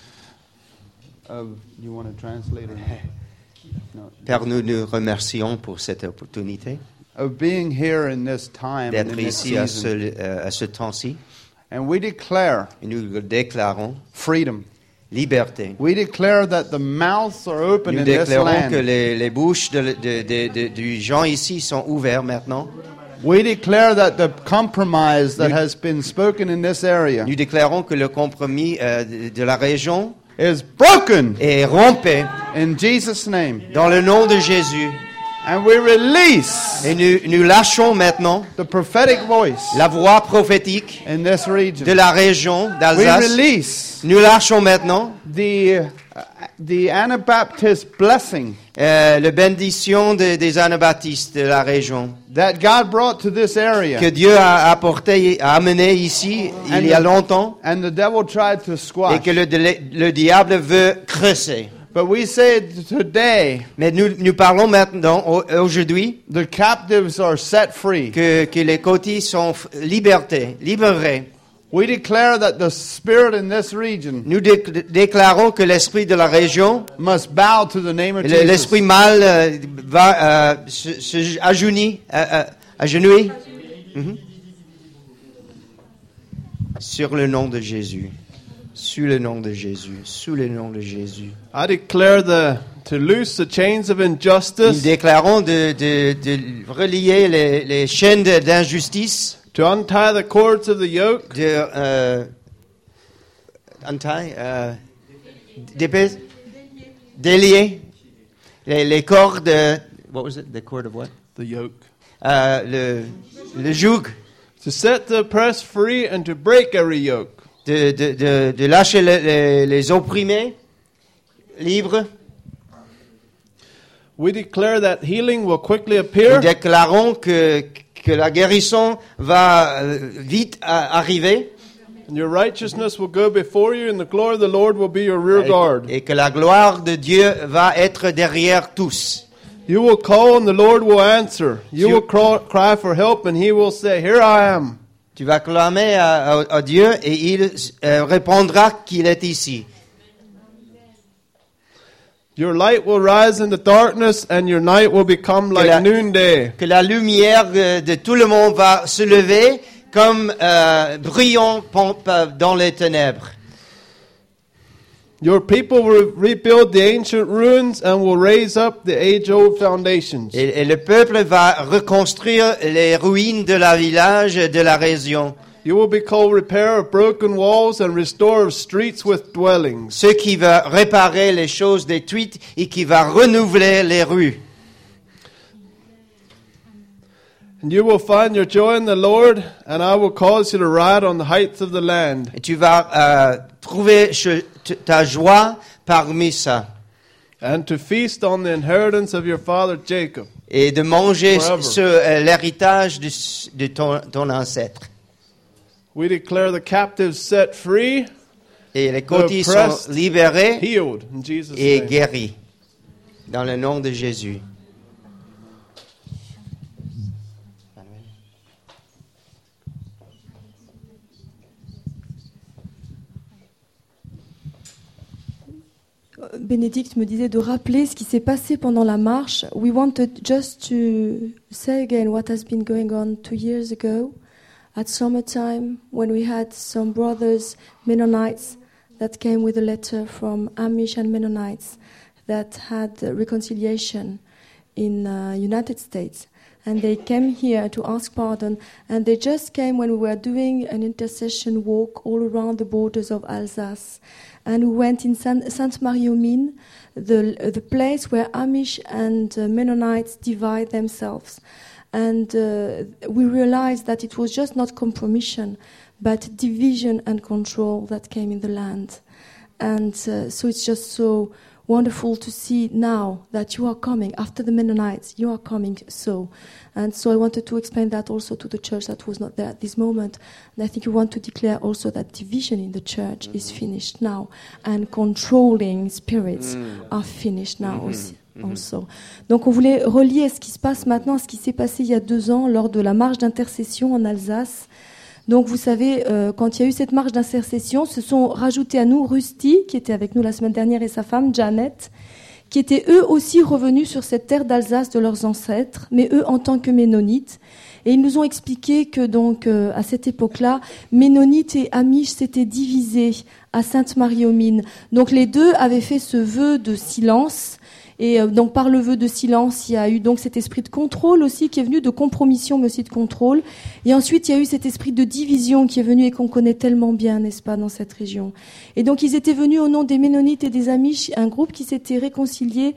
You want to translate or no? Père, nous nous remercions pour cette opportunité Of being here in this time and d'être in this ici à season. ce temps-ci. And we declare Et nous déclarons freedom. liberté. We declare that the mouths are open Nous in this déclarons que land. les bouches du gens ici sont ouvertes maintenant. We declare that the compromise that has been spoken in this area Nous déclarons que le compromis de la région is broken est rompu in Jesus' name. dans le nom de Jésus. And we release Et nous lâchons maintenant the prophetic voice la voix prophétique in this de region. la région We d'Alsace. release Nous lâchons maintenant the Anabaptist blessing la bénédiction des anabaptistes de la région that God brought to this area. que Dieu a amené ici il y a longtemps And the devil tried to et squash. que le diable veut creuser. But we say today, Mais nous parlons maintenant, aujourd'hui, the captives are set free. que les côtés sont libérés. We declare that the spirit in this region Nous déclarons que l'esprit de la région, must bow to the name of Jesus. l'esprit mal va se agenouiller sur le nom de Jésus. Sous le nom de Jésus. Sous le nom de Jésus. I declare to loose the chains of Nous injustice, déclarons de relier les chaînes d'injustice, to untie the cords of the yoke, délier les cordes. What was it? The cord of what? the yoke, Le joug. to set the oppressed free and to break every yoke. De lâcher les opprimés libres. We declare that healing will quickly Nous appear, déclarons que la guérison va vite arriver and your righteousness will go before you, and the glory of the Lord will be your rear guard. et que la gloire de Dieu va être derrière tous. You will call, and the Lord will answer. You will cry for help, and He will say, "Here I am." Tu vas clamer à Dieu et il répondra qu'il est ici. Your light will rise in the darkness, and your night will become la- like noonday. Que la lumière de tout le monde va se lever comme brillant dans les ténèbres. Your people will rebuild the ancient ruins and will raise up the age-old foundations. Et le peuple va reconstruire les ruines de la village, de la région. You will be called repair of broken walls and restore of streets with dwellings. Ceux qui va réparer les choses détruites et qui va renouveler les rues. And you will find your joy in the Lord, and I will cause you to ride on the heights of the land. Et tu vas trouver ta joie parmi ça. And to feast on the inheritance of your father Jacob. Et de manger Forever. sur l'héritage de ton ancêtre. We declare the captives set free, Et les cautifs sont oppressed, libérés healed in Jesus' et name. guéris. Dans le nom de Jésus. Bénédicte me disait de rappeler ce qui s'est passé pendant la marche. We wanted just to say again what has been going on 2 years ago at summertime when we had some brothers, Mennonites, that came with a letter from Amish and Mennonites that had reconciliation in United States. And they came here to ask pardon. And they just came when we were doing an intercession walk all around the borders of Alsace. And we went in Sainte-Marie-aux-Mines, the place where Amish and Mennonites divide themselves. And we realized that it was just not compromission, but division and control that came in the land. And so it's just so wonderful to see now that you are coming after the Mennonites. You are coming so. And so I wanted to explain that also to the church that was not there at this moment. And I think we want to declare also that division in the church is finished now. And controlling spirits are finished now also. Donc on voulait relier ce qui se passe maintenant à ce qui s'est passé il y a 2 ans lors de la marche d'intercession en Alsace. Donc vous savez, quand il y a eu cette marche d'intercession, se sont rajoutés à nous Rusty, qui était avec nous la semaine dernière, et sa femme Janet, qui étaient eux aussi revenus sur cette terre d'Alsace de leurs ancêtres, mais eux en tant que Ménonites. Et ils nous ont expliqué que donc à cette époque-là, Ménonites et Amish s'étaient divisés à Sainte-Marie-aux-Mines. Donc les deux avaient fait ce vœu de silence. Et donc par le vœu de silence, il y a eu donc cet esprit de contrôle aussi qui est venu, de compromission mais aussi de contrôle. Et ensuite, il y a eu cet esprit de division qui est venu et qu'on connaît tellement bien, n'est-ce pas, dans cette région. Et donc ils étaient venus au nom des Ménonites et des Amish, un groupe qui s'était réconcilié,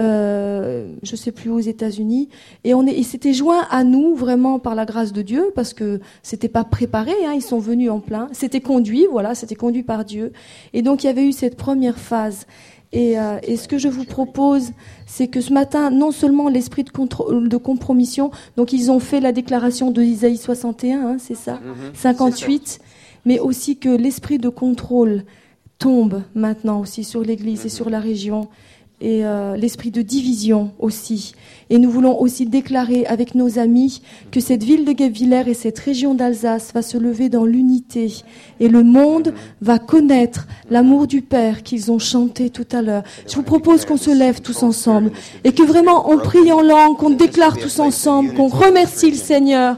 je sais plus où, aux États-Unis. Et ils s'étaient joints à nous vraiment par la grâce de Dieu, parce que c'était pas préparé, hein, ils sont venus en plein. C'était conduit par Dieu. Et donc il y avait eu cette première phase. Et ce que je vous propose, c'est que ce matin, non seulement l'esprit de compromission, donc ils ont fait la déclaration de Isaïe 61, hein, c'est ça, 58, mais aussi que l'esprit de contrôle tombe maintenant aussi sur l'Église et sur la région, et l'esprit de division aussi. Et nous voulons aussi déclarer avec nos amis que cette ville de Guebwiller et cette région d'Alsace va se lever dans l'unité. Et le monde va connaître l'amour du Père qu'ils ont chanté tout à l'heure. Je vous propose qu'on se lève tous ensemble et que vraiment on prie en langue, qu'on déclare tous ensemble, qu'on remercie le Seigneur.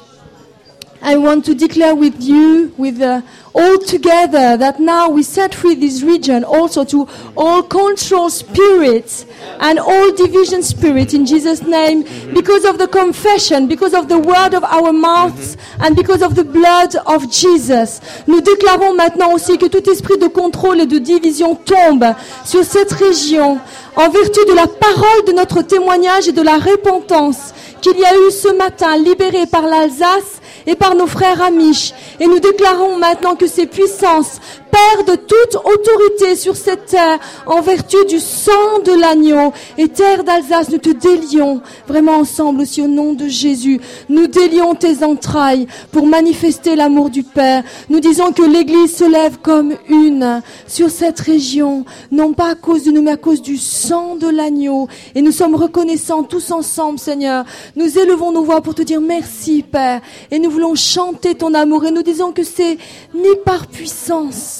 I want to declare with you, all together, that now we set free this region also to all control spirits and all division spirit in Jesus' name, because of the confession, because of the word of our mouths, and because of the blood of Jesus. Nous déclarons maintenant aussi que tout esprit de contrôle et de division tombe sur cette région, en vertu de la parole de notre témoignage et de la repentance qu'il y a eu ce matin, libérée par l'Alsace et par nos frères Amish. Et nous déclarons maintenant que ces puissances perdent toute autorité sur cette terre en vertu du sang de l'agneau. Et terre d'Alsace, nous te délions vraiment ensemble aussi au nom de Jésus. Nous délions tes entrailles pour manifester l'amour du Père. Nous disons que l'Église se lève comme une sur cette région, non pas à cause de nous, mais à cause du sang de l'agneau. Et nous sommes reconnaissants tous ensemble, Seigneur. Nous élevons nos voix pour te dire merci, Père. Et nous voulons chanter ton amour. Et nous disons que c'est ni par puissance,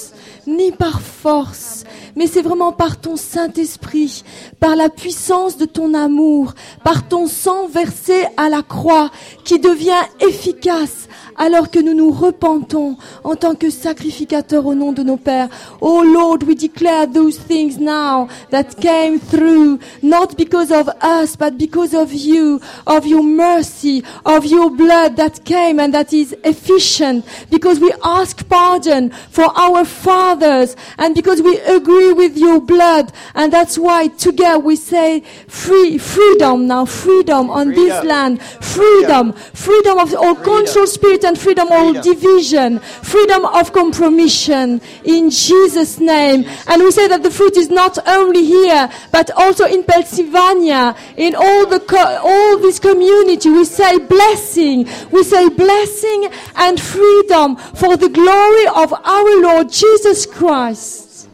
ni par force, mais c'est vraiment par ton Saint-Esprit, par la puissance de ton amour, par ton sang versé à la croix qui devient efficace alors que nous nous repentons en tant que sacrificateurs au nom de nos pères. Oh Lord, we declare those things now that came through, not because of us, but because of you, of your mercy, of your blood that came and that is efficient, because we ask pardon for our fathers, and because we agree with your blood, and that's why together we say freedom now, freedom on this land, freedom of all control spirit and freedom of division, freedom of compromission in Jesus' name. And we say that the fruit is not only here, but also in Pennsylvania, in all this community. We say blessing and freedom for the glory of our Lord Jesus Christ.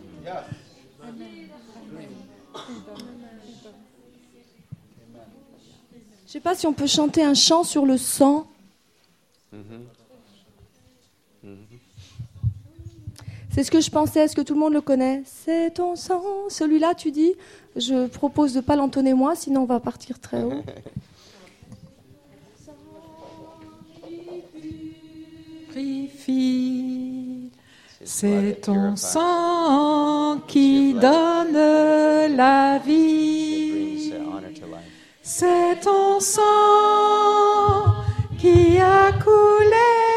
Je ne sais pas si on peut chanter un chant sur le sang. C'est ce que je pensais. Est-ce que tout le monde le connaît? C'est ton sang. Celui-là, tu dis. Je propose de ne pas l'entonner moi, sinon on va partir très haut. Purifie. C'est ton sang qui donne la vie. C'est ton sang qui a coulé.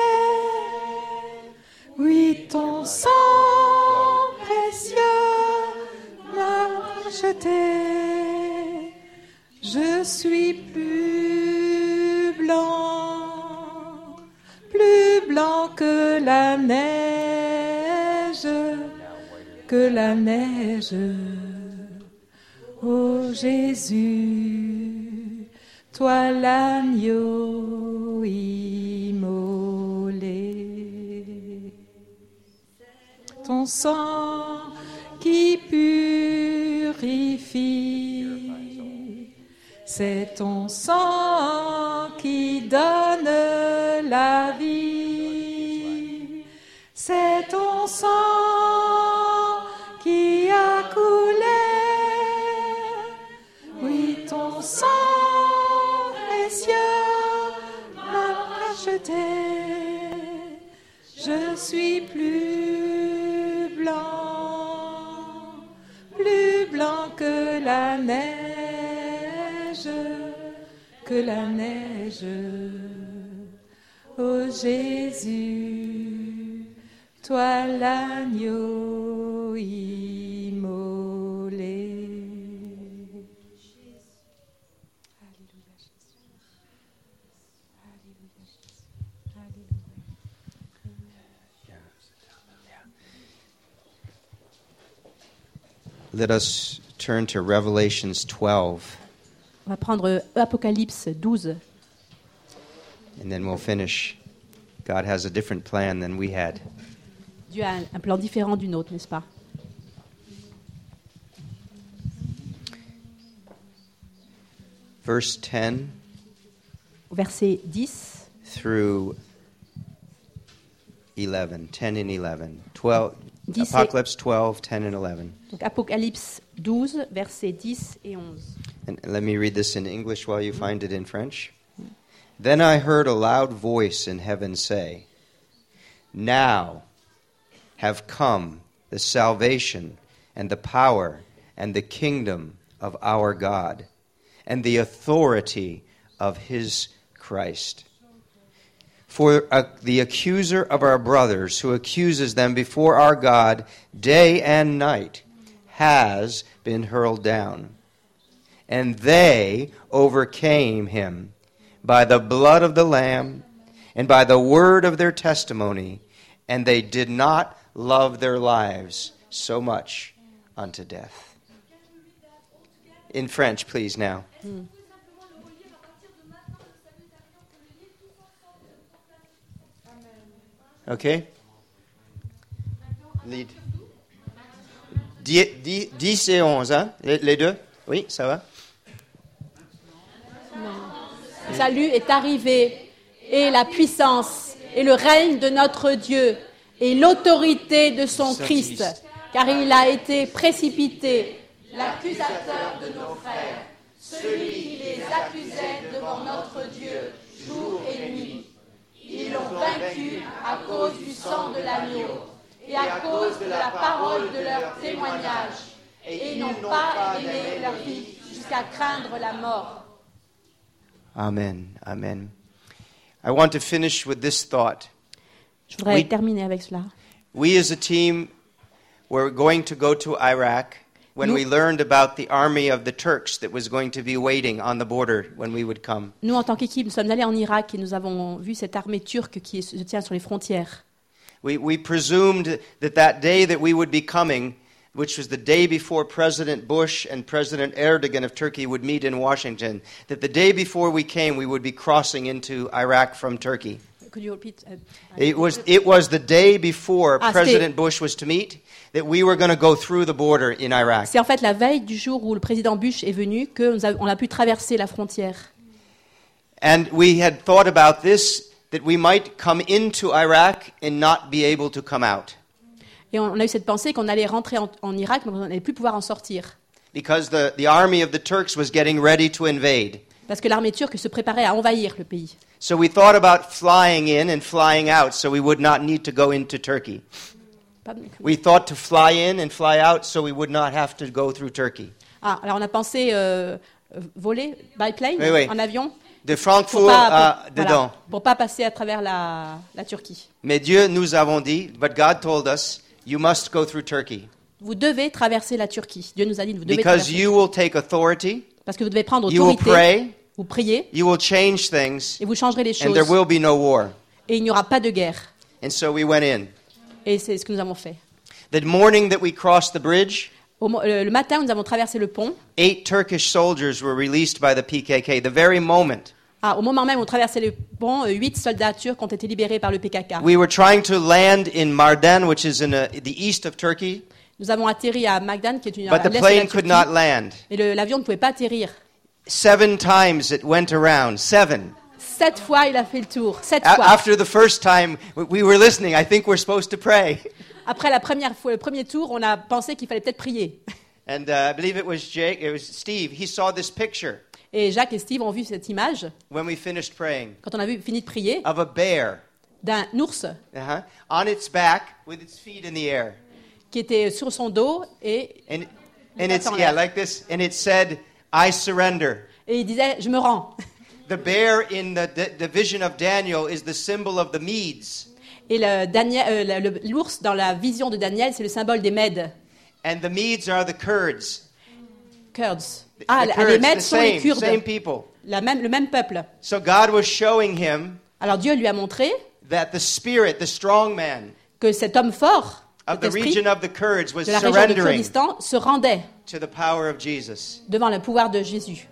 Oui, ton sang précieux m'a racheté. Je suis plus blanc que la neige, Ô Jésus, toi l'agneau immolé. Ton sang qui purifie, c'est ton sang qui donne la vie. C'est ton sang qui a coulé. Oui, ton sang précieux m'a racheté. Je suis plus blanc que la neige, Ô Jésus, toi l'agneau immolé. Alléluia Jésus. Alléluia Jésus. Alléluia. Let us turn to Revelations 12, On va prendre Apocalypse 12. and then we'll finish. God has a different plan than we had. Dieu a un plan différent du nôtre, n'est-ce pas? Verse 10 Verset 10 through 11, 10 and 11. 12, 10 et- Apocalypse 12, 10 and 11. Donc Apocalypse 12, versets 10 et 11. And let me read this in English while you find it in French. Then I heard a loud voice in heaven say, "Now have come the salvation and the power and the kingdom of our God and the authority of his Christ. For the accuser of our brothers, who accuses them before our God day and night, has been hurled down. And they overcame him by the blood of the Lamb and by the word of their testimony, and they did not love their lives so much unto death." In French, please, now. OK? Lead. 10 et 11, hein? Les deux? Oui, ça va? Le salut est arrivé, et la puissance et le règne de notre Dieu et l'autorité de son Son Christ, Christ. car il a été précipité, l'accusateur de nos frères, celui qui les accusait devant notre Dieu jour et nuit. Ils l'ont vaincu à cause du sang de l'agneau et à cause de la parole de leur témoignage, et ils n'ont pas aimé leur vie jusqu'à craindre la mort. Amen. Amen. I want to finish with this thought. Je voudrais Oui. terminer avec cela. We as a team were going to go to Iraq when Nous- we learned about the army of the Turks that was going to be waiting on the border when we would come. Nous, en tant qu'équipe, nous sommes allés en Irak et nous avons vu cette armée turque qui se tient sur les frontières. We presumed that day that we would be coming, which was the day before President Bush and President Erdogan of Turkey would meet in Washington, that the day before we came, we would be crossing into Iraq from Turkey. Could you repeat? It was the day before Ah, President Bush was to meet that we were going to go through the border in Iraq. C'est en fait la veille du jour où le président Bush est venu qu'on a pu traverser la frontière. And we had thought about this, that we might come into Iraq and not be able to come out. Et on a eu cette pensée qu'on allait rentrer en Irak, mais on n'allait plus pouvoir en sortir. Because the army of the Turks was getting ready to invade. Parce que l'armée turque se préparait à envahir le pays. So we thought about flying in and flying out so we would not need to go into Turkey. Pardon. We thought to fly in and fly out so we would not have to go through Turkey. Ah, alors on a pensé voler by plane, Oui, oui. en avion, De pour Francfort pas, dedans. pour pas passer à travers la Turquie. Mais Dieu nous avons dit, but God told us, you must go through Turkey. Vous devez traverser la Turquie. Dieu nous a dit, vous devez Because traverser. you will take authority, Parce que vous devez prendre you will autorité, pray, vous priez, you will change things, et vous changerez les and choses. there will be no war. Et il n'y aura pas de guerre. And so we went in. Et c'est ce que nous avons fait. The morning that we crossed the bridge, Le matin, nous avons traversé le pont. 8 Turkish soldiers were released by the PKK. The very moment. Ah, au moment même où on traversait le pont, 8 soldats turcs ont été libérés par le PKK. We were trying to land in Mardan, which is in the east of Turkey, Nous avons atterri à Magdan, qui est une but the l'est de la plane could Turquie. not land. Et l'avion ne pouvait pas atterrir. 7 times it went around. 7. 7 fois, il a fait le tour. 7 fois. After the first time, we were listening. I think we're supposed to pray. Après la première fois, le premier tour, on a pensé qu'il fallait peut-être prier. And I believe it was Steve. He saw this picture Et Jacques et Steve ont vu cette image, when we finished praying quand on a fini de prier, of a bear d'un ours on its back with its feet in the air. qui était sur son dos et And it's like this. And it said, I surrender. il disait « Je me rends ». The bear in the vision of Daniel is the symbol of the Medes. Et l'ours, dans la vision de Daniel, c'est le symbole des Mèdes. And the Medes are the Kurds. Kurds. The Ah, Kurds, les Mèdes the sont les Kurdes, same people. le même peuple. So God was showing him Alors Dieu lui a montré that the spirit, the strong man que cet homme fort, of cet the esprit region of the Kurds was de la région de surrendering Kurdistan, se rendait to the power of Jesus. devant le pouvoir de Jésus.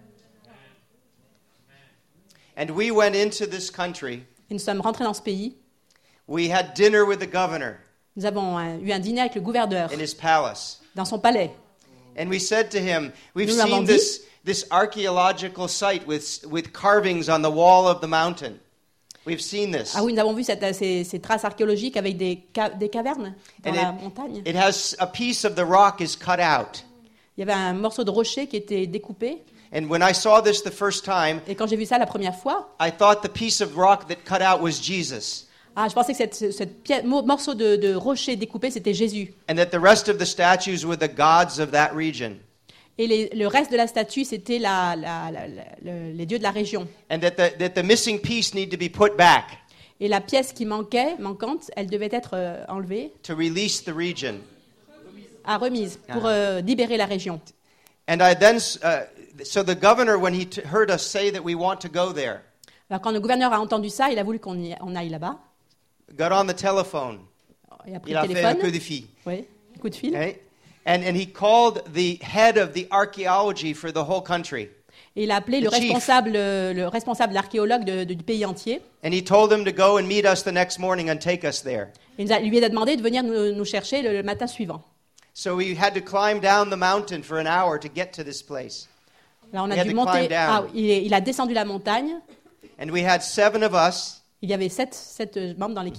And we went into this country. Et nous sommes rentrés dans ce pays. We had dinner with the governor Nous avons eu un dîner avec le gouverneur in his palace. dans son palais. And we said to him, we've Nous l'avons seen this archaeological site with carvings on the wall of the mountain. We've seen this. Ah oui, nous avons vu ces traces archéologiques avec des cavernes dans And la montagne. it has a piece of the rock is cut out. Il y avait un morceau de rocher qui était découpé. And when I saw this the first time, Et quand j'ai vu ça la première fois, I thought the piece of rock that cut out was Jesus. je pensais que cette morceau de rocher découpé, c'était Jésus. And that the rest of the statues were the gods of that region. Et le reste de la statue, c'était les dieux de la région. And that the missing piece need to be put back Et la pièce qui manquante, elle devait être enlevée, to release the region. remise, pour libérer la région. And I then, so the governor, when he heard us say that we want to go there, Alors quand le gouverneur a entendu ça, il a voulu on aille là-bas. got on the telephone. Il a pris Il le a fait un coup téléphone. de fil. Oui, un coup de fil. Okay? And he called the head of the archaeology for the whole country. Et il a appelé le The chief. responsable l'archéologue du pays entier. And he told him to go and meet us the next morning and take us there. Il lui a demandé de venir nous chercher le matin suivant. So we had to climb down the mountain for an hour to get to this place. Alors on We a had dû to monter. climb down. Il a descendu la montagne. And we had 7 of us. Il y avait sept membres dans l'équipe.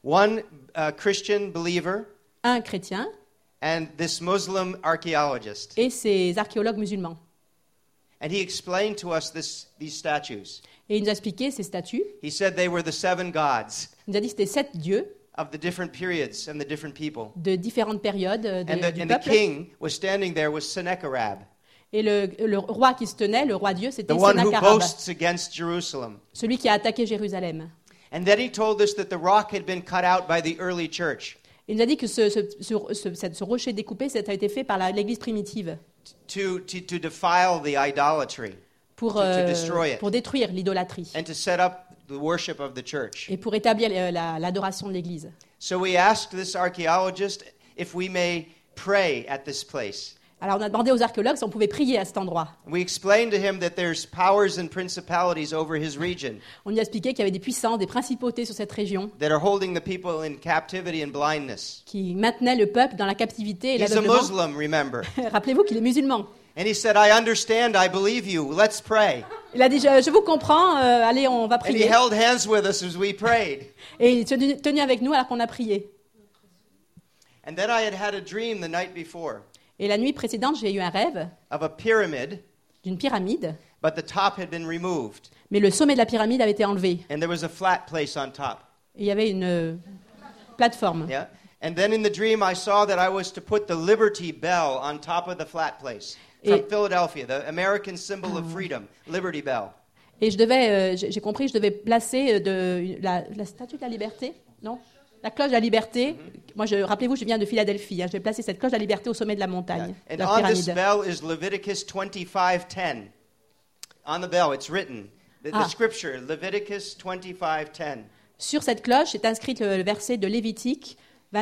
one Christian believer un chrétien and this Muslim archaeologist. et ces archéologues musulmans. And he explained to us these statues. Et il nous a expliqué ces statues. He said they were the 7 gods Il nous a dit que c'était 7 dieux of the different periods and the different people. de différentes périodes And du the peuple. king was standing there was Sennacherib, Et le roi qui se tenait, le roi Dieu, the c'était one who Sennacherib, boasts against Jerusalem. celui qui a attaqué Jérusalem. And then he told us that the rock had been cut out by the early church Il nous a dit que ce rocher découpé, ça a été fait par l'Église primitive to defile the idolatry pour destroy it. détruire l'idolâtrie and to set up the worship of the church. et pour établir l'adoration de l'Église. So we asked this archaeologist if we may pray at this place. Alors on a demandé aux archéologues si on pouvait prier à cet endroit. We explained to him that there's powers and principalities over his region On lui a expliqué qu'il y avait des puissances, des principautés sur cette région that are holding the people in captivity and blindness. qui maintenaient le peuple dans la captivité et He's a l'aveuglement. Muslim, remember. Rappelez-vous qu'il est musulman. And he said, I understand, I believe you, let's pray. Il a dit, je vous comprends, allez, on va And he prier. held hands with us as we prayed. Et il est tenu avec nous alors qu'on a prié. And then I had a dream the night before Et la nuit précédente, j'ai eu un rêve of a pyramid, d'une pyramide, but the top had been removed. mais le sommet de la pyramide avait été enlevé. And there was a flat place on top. Et il y avait une plateforme. Yeah. And then in the dream, I saw that I was to put the Liberty Bell on top of the flat place from Et- Philadelphia, the American symbol of freedom, Liberty Bell. Et je devais, j'ai compris, je devais placer la statue de la liberté, non? La cloche de la liberté. Moi, rappelez-vous, je viens de Philadelphie. Hein, je vais placer cette cloche de la liberté au sommet de la montagne, de And la on this pyramide. bell is Leviticus 25:10. On the bell, it's written. The Ah. scripture, Leviticus 25:10. Sur cette cloche est inscrit le verset de Lévitique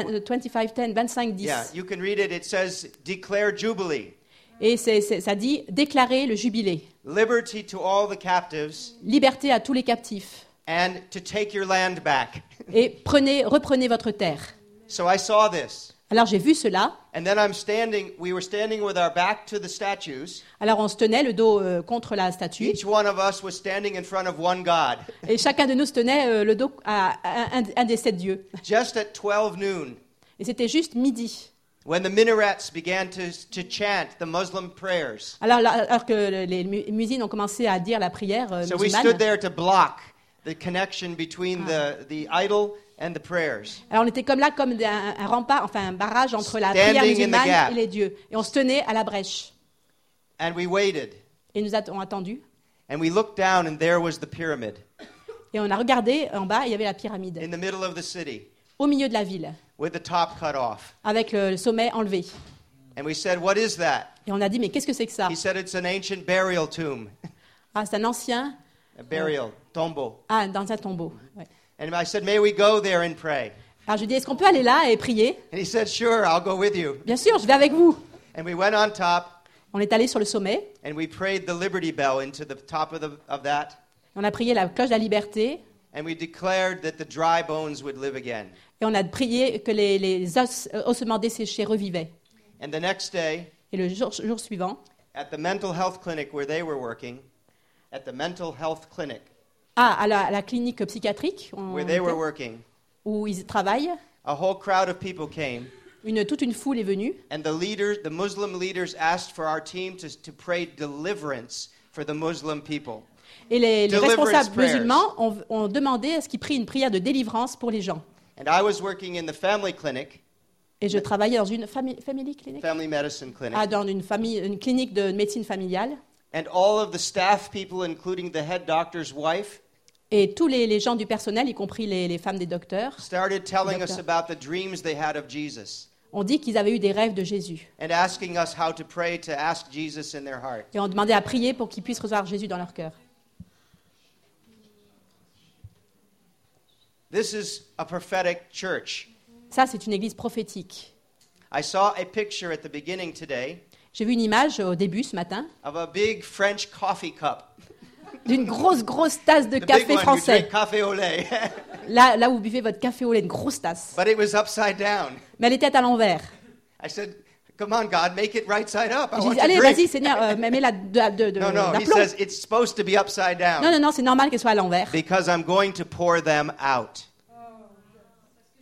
25:10, 25:10. Yeah, you can read it. It says, declare jubilee, Et ça dit déclarer le jubilé, liberty to all the captives, liberté à tous les captifs, and to take your land back. et reprenez votre terre. So I saw this. Alors j'ai vu cela. And then we were standing with our back to the statues. Alors on se tenait le dos contre la statue, Each one of us was standing in front of one God. et chacun de nous se tenait le dos à un des 7 dieux. Just at 12 noon, Et c'était juste midi. when the minarets began to chant the Muslim prayers. Alors que les muezzins ont commencé à dire la prière So we musulmane. stood there to block the connection between the idol and the prayers. Alors on était comme là, comme un rempart, enfin un barrage entre la Standing prière in the musulmane gap. et les dieux. Et on se tenait à la brèche. And we waited. Et nous avons attendu. And we looked down, and there was the pyramid Et on a regardé en bas, il y avait la pyramide, in the middle of the city au milieu de la ville, with the top cut off. avec le sommet enlevé. And we said, what is that? Et on a dit, mais qu'est-ce que c'est que ça? He said, it's an ancient burial tomb, Ah, c'est un ancien, a burial, tombo. dans un tombeau. Ouais. And I said, may we go there and pray? Alors je lui ai dit, est-ce qu'on peut aller là et prier? And he said, sure, I'll go with you. Bien sûr, je vais avec vous. And we went on top, On est allé sur le sommet, and we prayed the Liberty Bell into the top of that. on a prié la cloche de la liberté, And we declared that the dry bones would live again. et on a prié que les ossements desséchés revivaient. And the next day, Et le jour suivant, at the mental health clinic where they were working, at the mental health clinic à la clinique psychiatrique where they were working, où ils travaillent, a whole crowd of people came, toute une foule est venue. and the Muslim leaders asked for our team to pray deliverance for the Muslim people. Et les Deliverance responsables prayers. musulmans ont demandé à ce qu'ils prient une prière de délivrance pour les gens. And I was working in the family clinic, Et je travaillais dans une family clinic, family medicine clinic, dans une clinique de médecine familiale. and all of the staff people, including the head doctor's wife, Et tous les gens du personnel, y compris les femmes des docteurs, started telling us Doctor. about the dreams they had of Jesus ont dit qu'ils avaient eu des rêves de Jésus. and asking us how to pray to ask Jesus in their heart. Et ont demandé à prier pour qu'ils puissent recevoir Jésus dans leur cœur. This is a prophetic church. Ça, c'est une église prophétique. I saw a picture at the beginning today J'ai vu une image au début ce matin of a big French coffee cup. d'une grosse tasse de The big café one, you français. drink café au lait. Là où vous buvez votre café au lait, une grosse tasse. But it was upside down. Mais elle était à l'envers. I said, come on, God, make it right side up. I J'ai want dit, to allez, drink. vas-y, Seigneur, mets-la No, no, he d'aplomb. says it's supposed to be upside down Non, c'est normal qu'elle soit à l'envers. because I'm going to pour them out.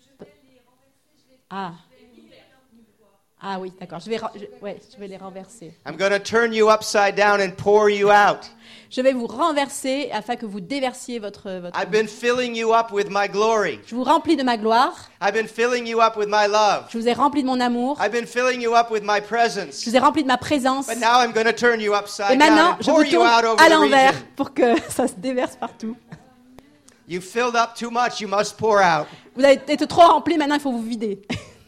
Ah oui, d'accord. Je vais les renverser. I'm going to turn you upside down and pour you out. Je vais vous renverser afin que vous déversiez votre... I've been filling you up with my glory. Je vous remplis de ma gloire. I've been filling you up with my love. Je vous ai rempli de mon amour. I've been filling you up with my presence. Je vous ai rempli de ma présence. But now I'm going to turn you Et upside down maintenant, and je pour vous you tourne out over à the l'envers region. pour que ça se déverse partout. You filled up too much, you must pour out. Vous avez été trop rempli, maintenant il faut vous vider.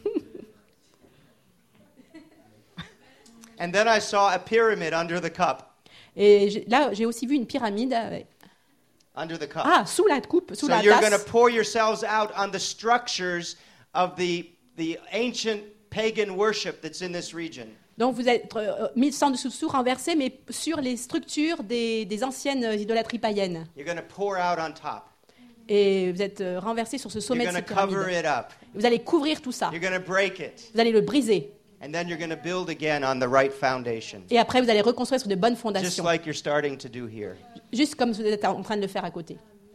And then I saw a pyramid under the cup. Et là, j'ai aussi vu une pyramide avec... Under the cup. sous la coupe, sous So la you're going to tasse. pour yourselves out on the structures of the ancient pagan worship that's in this region. Donc vous êtes mis sans dessous renversé, mais sur les structures des anciennes idolâtries païennes. You're going to pour out on top. Et vous êtes renversé sur ce sommet You're de going to cette cover pyramide. it up. Vous allez couvrir tout ça. You're going to break it. Vous allez le briser. And then you're going to build again on the right foundation. Et après, vous allez reconstruire sur de bonnes Just fondations. like you're starting to do here. Juste comme vous êtes en train de le faire à côté.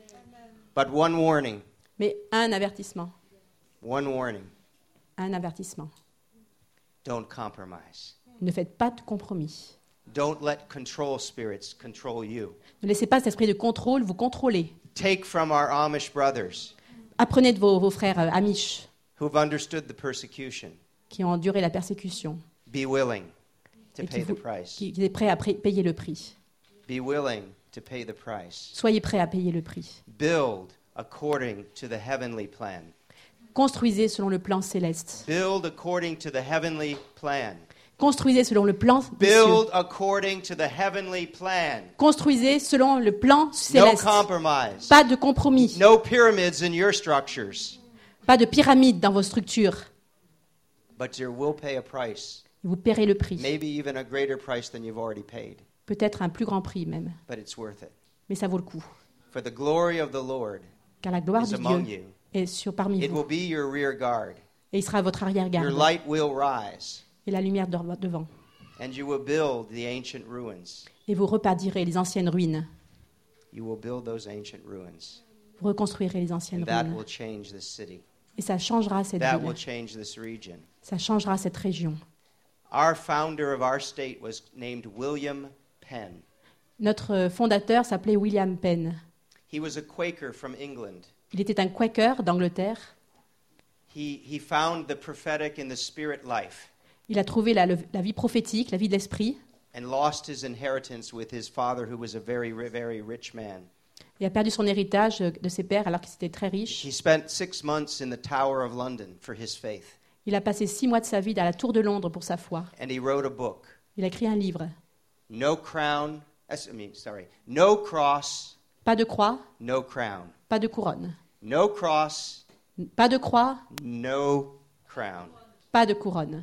But one warning. Mais un avertissement. One warning. Un avertissement. Don't compromise. Ne faites pas de compromis. Don't let control spirits control you. Ne laissez pas cet esprit de contrôle vous contrôler. Take from our Amish brothers Apprenez de vos frères Amish who've understood the persecution. qui ont enduré la persécution Be willing to et pay the qui price. est prêt à payer le prix. Be willing to pay the price. Soyez prêts à payer le prix. Build according to the heavenly plan. Construisez selon le plan céleste. Build according to the heavenly plan. Construisez selon le plan des cieux. Build according to the heavenly plan. Construisez selon le plan No céleste. compromise. Pas de compromis. No pyramids in your structures. Pas de pyramide dans vos structures. But you will pay a price. Vous paierez le prix. Maybe even a greater price than you've already paid. Peut-être un plus grand prix même. But it's worth it. Mais ça vaut le coup. For the glory of the Lord Car la gloire is de among Dieu you. est parmi It vous. will be your rear guard. Et il sera à votre Your arrière-garde. light will rise. Et la lumière devant. And you will build the ancient ruins. Et vous repartirez les anciennes ruines. You will build those ancient ruins. Vous reconstruirez les anciennes And that ruines. will change this city. Et ça changera cette That ville. will change this region. Ça changera cette région. Our founder of our state was named William Penn. Notre fondateur s'appelait William Penn. He was a Quaker from England. Il était un Quaker d'Angleterre. He found the prophetic in the spirit life Il a trouvé la vie prophétique, la vie de l'esprit, and lost his inheritance with his father, who was a very, very rich man. et a perdu son héritage de ses pères alors qu'il était très riche. He spent 6 months in the Tower of London for his faith, Il a passé 6 mois de sa vie à la Tour de Londres pour sa foi. and he wrote a book. Il a écrit un livre. No crown, no cross, Pas de croix, no crown. pas de couronne. No cross, Pas de croix, no crown. pas de couronne.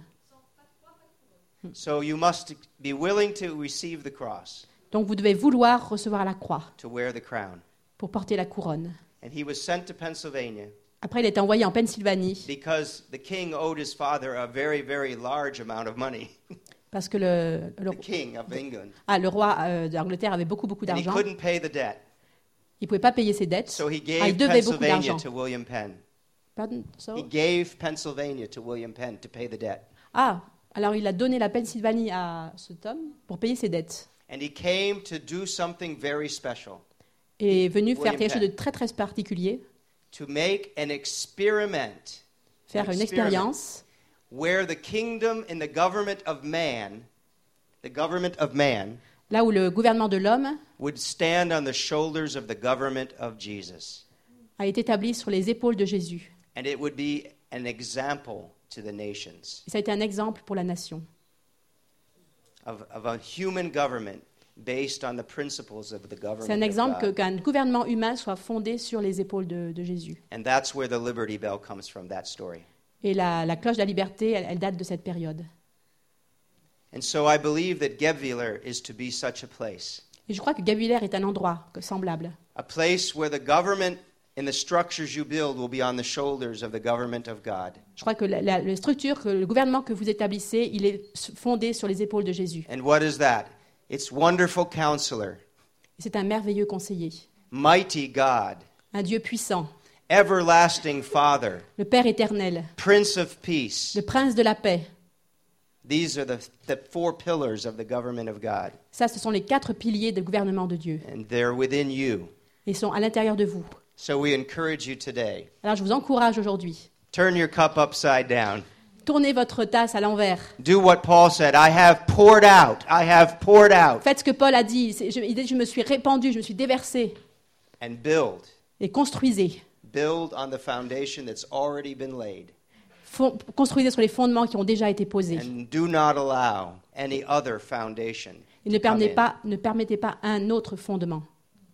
So you must be willing to receive the cross, Donc vous devez vouloir recevoir la croix to wear the crown. pour porter la couronne. And he was sent to Pennsylvania Après, il a été envoyé en Pennsylvanie because the king owed his father a very, very large amount of money. parce que The king of England. le roi d'Angleterre avait beaucoup And he d'argent. couldn't pay the debt. Il ne pouvait pas payer ses dettes. So he Il gave devait beaucoup Pennsylvania d'argent. to William Penn. Pardon, so? He gave Pennsylvania to William Penn to pay the debt. Alors il a donné la Pennsylvanie à cet homme pour payer ses dettes. And he came to do something very special, Et est venu faire William quelque chose Penn. de très très particulier, to make an experiment faire une expérience where the kingdom and the government of man là où le gouvernement de l'homme would stand on the shoulders of the government of Jesus. a été établi sur les épaules de Jésus. And it would be an example to the nations Et ça a été un exemple pour la nation, of a human government based on the principles of the government c'est un of exemple God. qu'un gouvernement humain soit fondé sur les épaules de Jésus. And that's where the Liberty Bell comes from, that story. Et la cloche de la liberté, elle date de cette période. And so I believe that Gebwiller is to be such a place. Et je crois que Gabulaire est un endroit semblable. A place where the government and the structures you build will be on the shoulders of the government of God. Je crois que la structure, le gouvernement que vous établissez, il est fondé sur les épaules de Jésus. And what is that? It's Wonderful Counselor, Et c'est un merveilleux conseiller, Mighty God, un Dieu puissant, everlasting Father, le Père éternel, Prince of Peace. le Prince de la paix. These are the 4 pillars of the government of God, Ça, ce sont les 4 piliers du gouvernement de Dieu. and they're within you. Ils sont à l'intérieur de vous. So we encourage you today. Alors, je vous encourage aujourd'hui. Turn your cup upside down. Tournez votre tasse à l'envers. Do what Paul said, I have poured out. I have poured out. Faites ce que Paul a dit. Il dit, je me suis répandu, je me suis déversé. And build. Et construisez. Build on the foundation that's already been laid. Construisez sur les fondements qui ont déjà été posés. And do not allow any other foundation. Et ne to come in. ne permettez pas un autre fondement.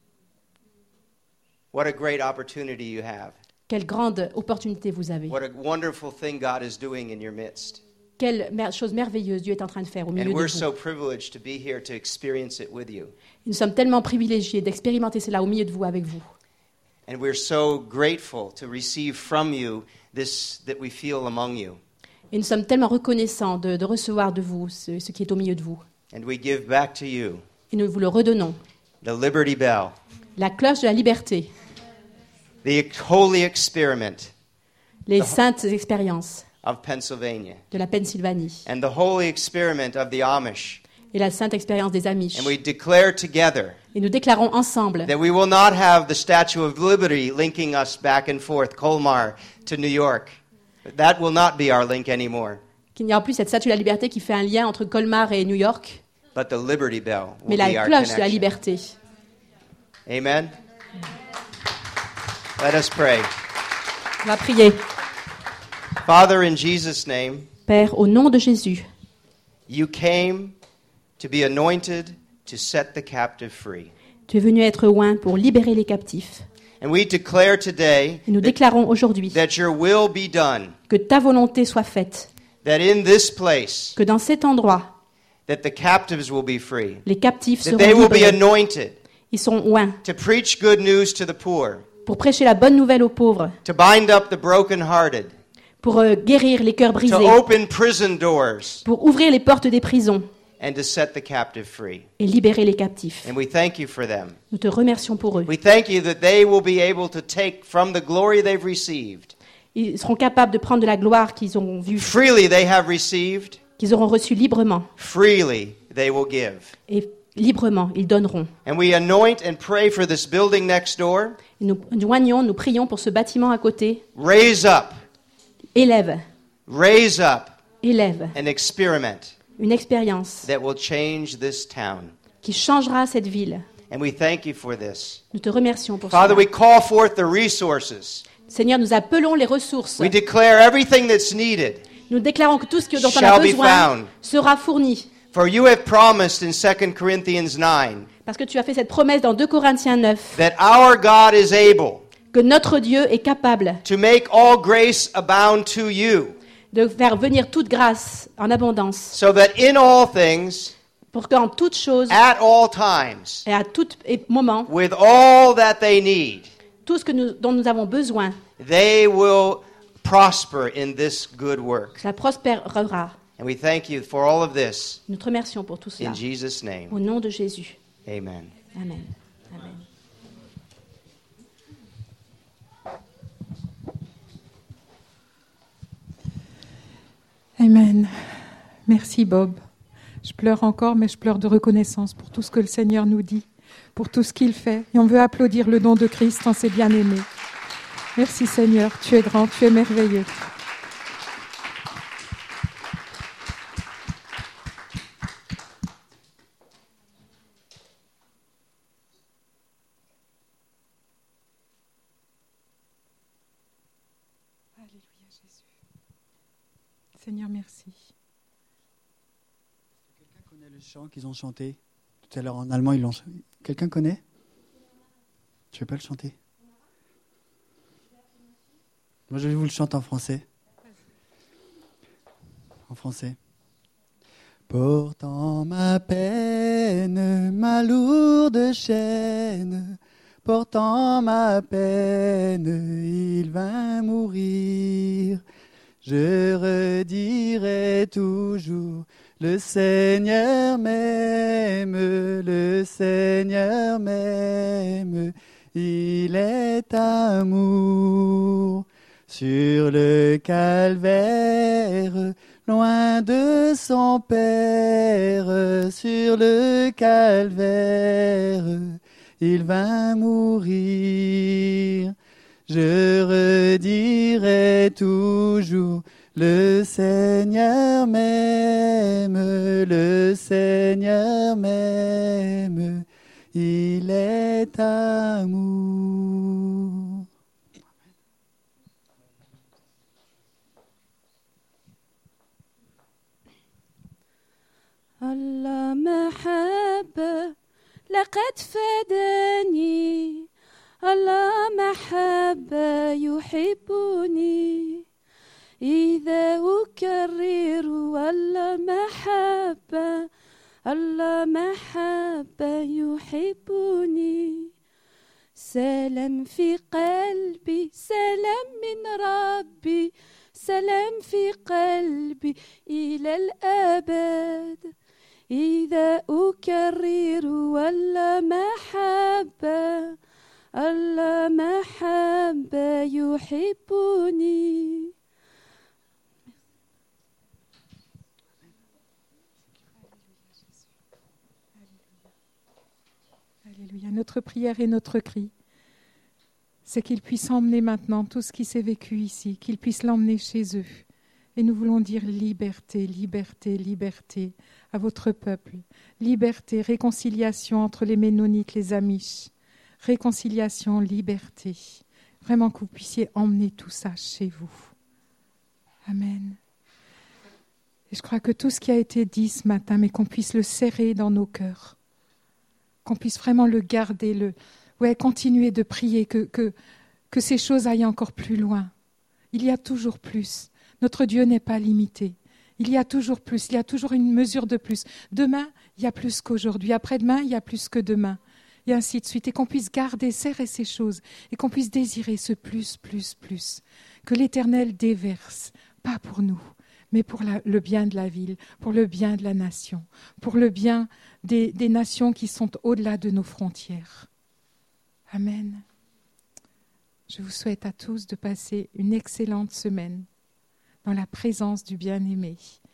What a great opportunity you have. Quelle grande opportunité vous avez. What a wonderful thing God is doing in your midst. Quelle chose merveilleuse Dieu est en train de faire au milieu And de we're vous. so privileged to be here to experience it with you. Nous sommes tellement privilégiés d'expérimenter cela au milieu de vous, avec vous. And we're so grateful to receive from you this that we feel among you. Et nous sommes tellement reconnaissants de recevoir de vous ce qui est au milieu de vous. And we give back to you Et nous vous le redonnons. the Liberty Bell, La cloche de la liberté, the holy experiment les saintes expériences of Pennsylvania, de la Pennsylvanie and the holy experiment of the Amish. et la sainte expérience des Amish. And we declare together Et nous déclarons ensemble that we will not have the Statue of Liberty linking us back and forth, Colmar to New York. That will not be our link anymore. qu'il n'y aura plus cette statue de la liberté qui fait un lien entre Colmar et New York, But the Liberty Bell mais will be la our cloche de la connection. liberté. Amen. Let us pray. On va prier. Father, in Jesus' name, Père, au nom de Jésus, you came to be anointed to set the captive free. tu es venu être oint pour libérer les captifs. And we declare today Et nous déclarons aujourd'hui that your will be done, que ta volonté soit faite, that in this place, que dans cet endroit, that the captives will be free, les captifs that seront they will be libérés. anointed Ils seront oints to preach good news to the poor, pour prêcher la bonne nouvelle aux pauvres, to bind up the brokenhearted, pour guérir les cœurs to brisés, open prison doors, pour ouvrir les portes des prisons and to set the captive free. et libérer les captifs. And we thank you for them. Nous te remercions pour eux. We thank you that they will be able to take from the glory they've received. Ils seront capables de prendre de la gloire qu'ils ont vue, Freely they have received, qu'ils auront reçue librement. freely they will give. Et librement, ils donneront. And we anoint and pray for this building next door. Et nous prions pour ce bâtiment à côté. Raise up Élève an experiment une expérience that will change this town. qui changera cette ville. And we thank you for this. Nous te remercions pour Father, cela. we call forth the resources. Seigneur, nous appelons les ressources. We declare everything that's needed. Nous déclarons que tout ce dont on a Shall be besoin found. sera fourni. For you have promised in 2 Corinthians 9 Parce que tu as fait cette promesse dans 2 Corinthiens 9, that our God is able que notre Dieu est capable to make all grace abound to you, de faire venir toute grâce en abondance, so that in all things, pour qu'en toute chose at all times, et à tout moment, with all that they need, tout ce dont nous avons besoin, they will prosper in this good work. ça prospérera. And we thank you for all of this Nous te remercions pour tout cela. in Jesus' name. Au nom de Jésus. Amen. Amen. Amen. Amen. Merci Bob. Je pleure encore, mais je pleure de reconnaissance pour tout ce que le Seigneur nous dit, pour tout ce qu'il fait. Et on veut applaudir le don de Christ en ses bien-aimés. Merci Seigneur, tu es grand, tu es merveilleux. Alléluia Jésus. Seigneur, merci. Quelqu'un connaît le chant qu'ils ont chanté tout à l'heure en allemand? Quelqu'un connaît? Je ne vais pas le chanter. Moi, je vais vous le chanter en français. En français. Portant ma peine, ma lourde chaîne, portant ma peine, il vint mourir. Je redirai toujours, le Seigneur m'aime, le Seigneur m'aime. Il est amour. Sur le calvaire, loin de son Père, sur le calvaire, il vint mourir. Je redirai toujours, le Seigneur m'aime, le Seigneur m'aime, il est amour. الله محبة لقد فداني الله محبة يحبني إذا أكرر الله محبة الله محبة يحبني سلام في قلبي سلام من ربي سلام في قلبي إلى الأبد إذا أكرر والله محبة الله محبة يحبني. Alléluia. Notre prière et notre cri, c'est qu'ils puissent emmener maintenant tout ce qui s'est vécu ici, qu'ils puissent l'emmener chez eux. Et nous voulons dire liberté, liberté, liberté à votre peuple. Liberté, réconciliation entre les Ménonites, les Amish. Réconciliation, liberté. Vraiment que vous puissiez emmener tout ça chez vous. Amen. Et je crois que tout ce qui a été dit ce matin, mais qu'on puisse le serrer dans nos cœurs. Qu'on puisse vraiment le garder, continuer de prier, que ces choses aillent encore plus loin. Il y a toujours plus. Notre Dieu n'est pas limité. Il y a toujours plus, il y a toujours une mesure de plus. Demain, il y a plus qu'aujourd'hui. Après-demain, il y a plus que demain. Et ainsi de suite. Et qu'on puisse garder, serrer ces choses. Et qu'on puisse désirer ce plus, plus, plus. Que l'Éternel déverse, pas pour nous, mais pour le bien de la ville, pour le bien de la nation, pour le bien des nations qui sont au-delà de nos frontières. Amen. Je vous souhaite à tous de passer une excellente semaine dans la présence du bien-aimé.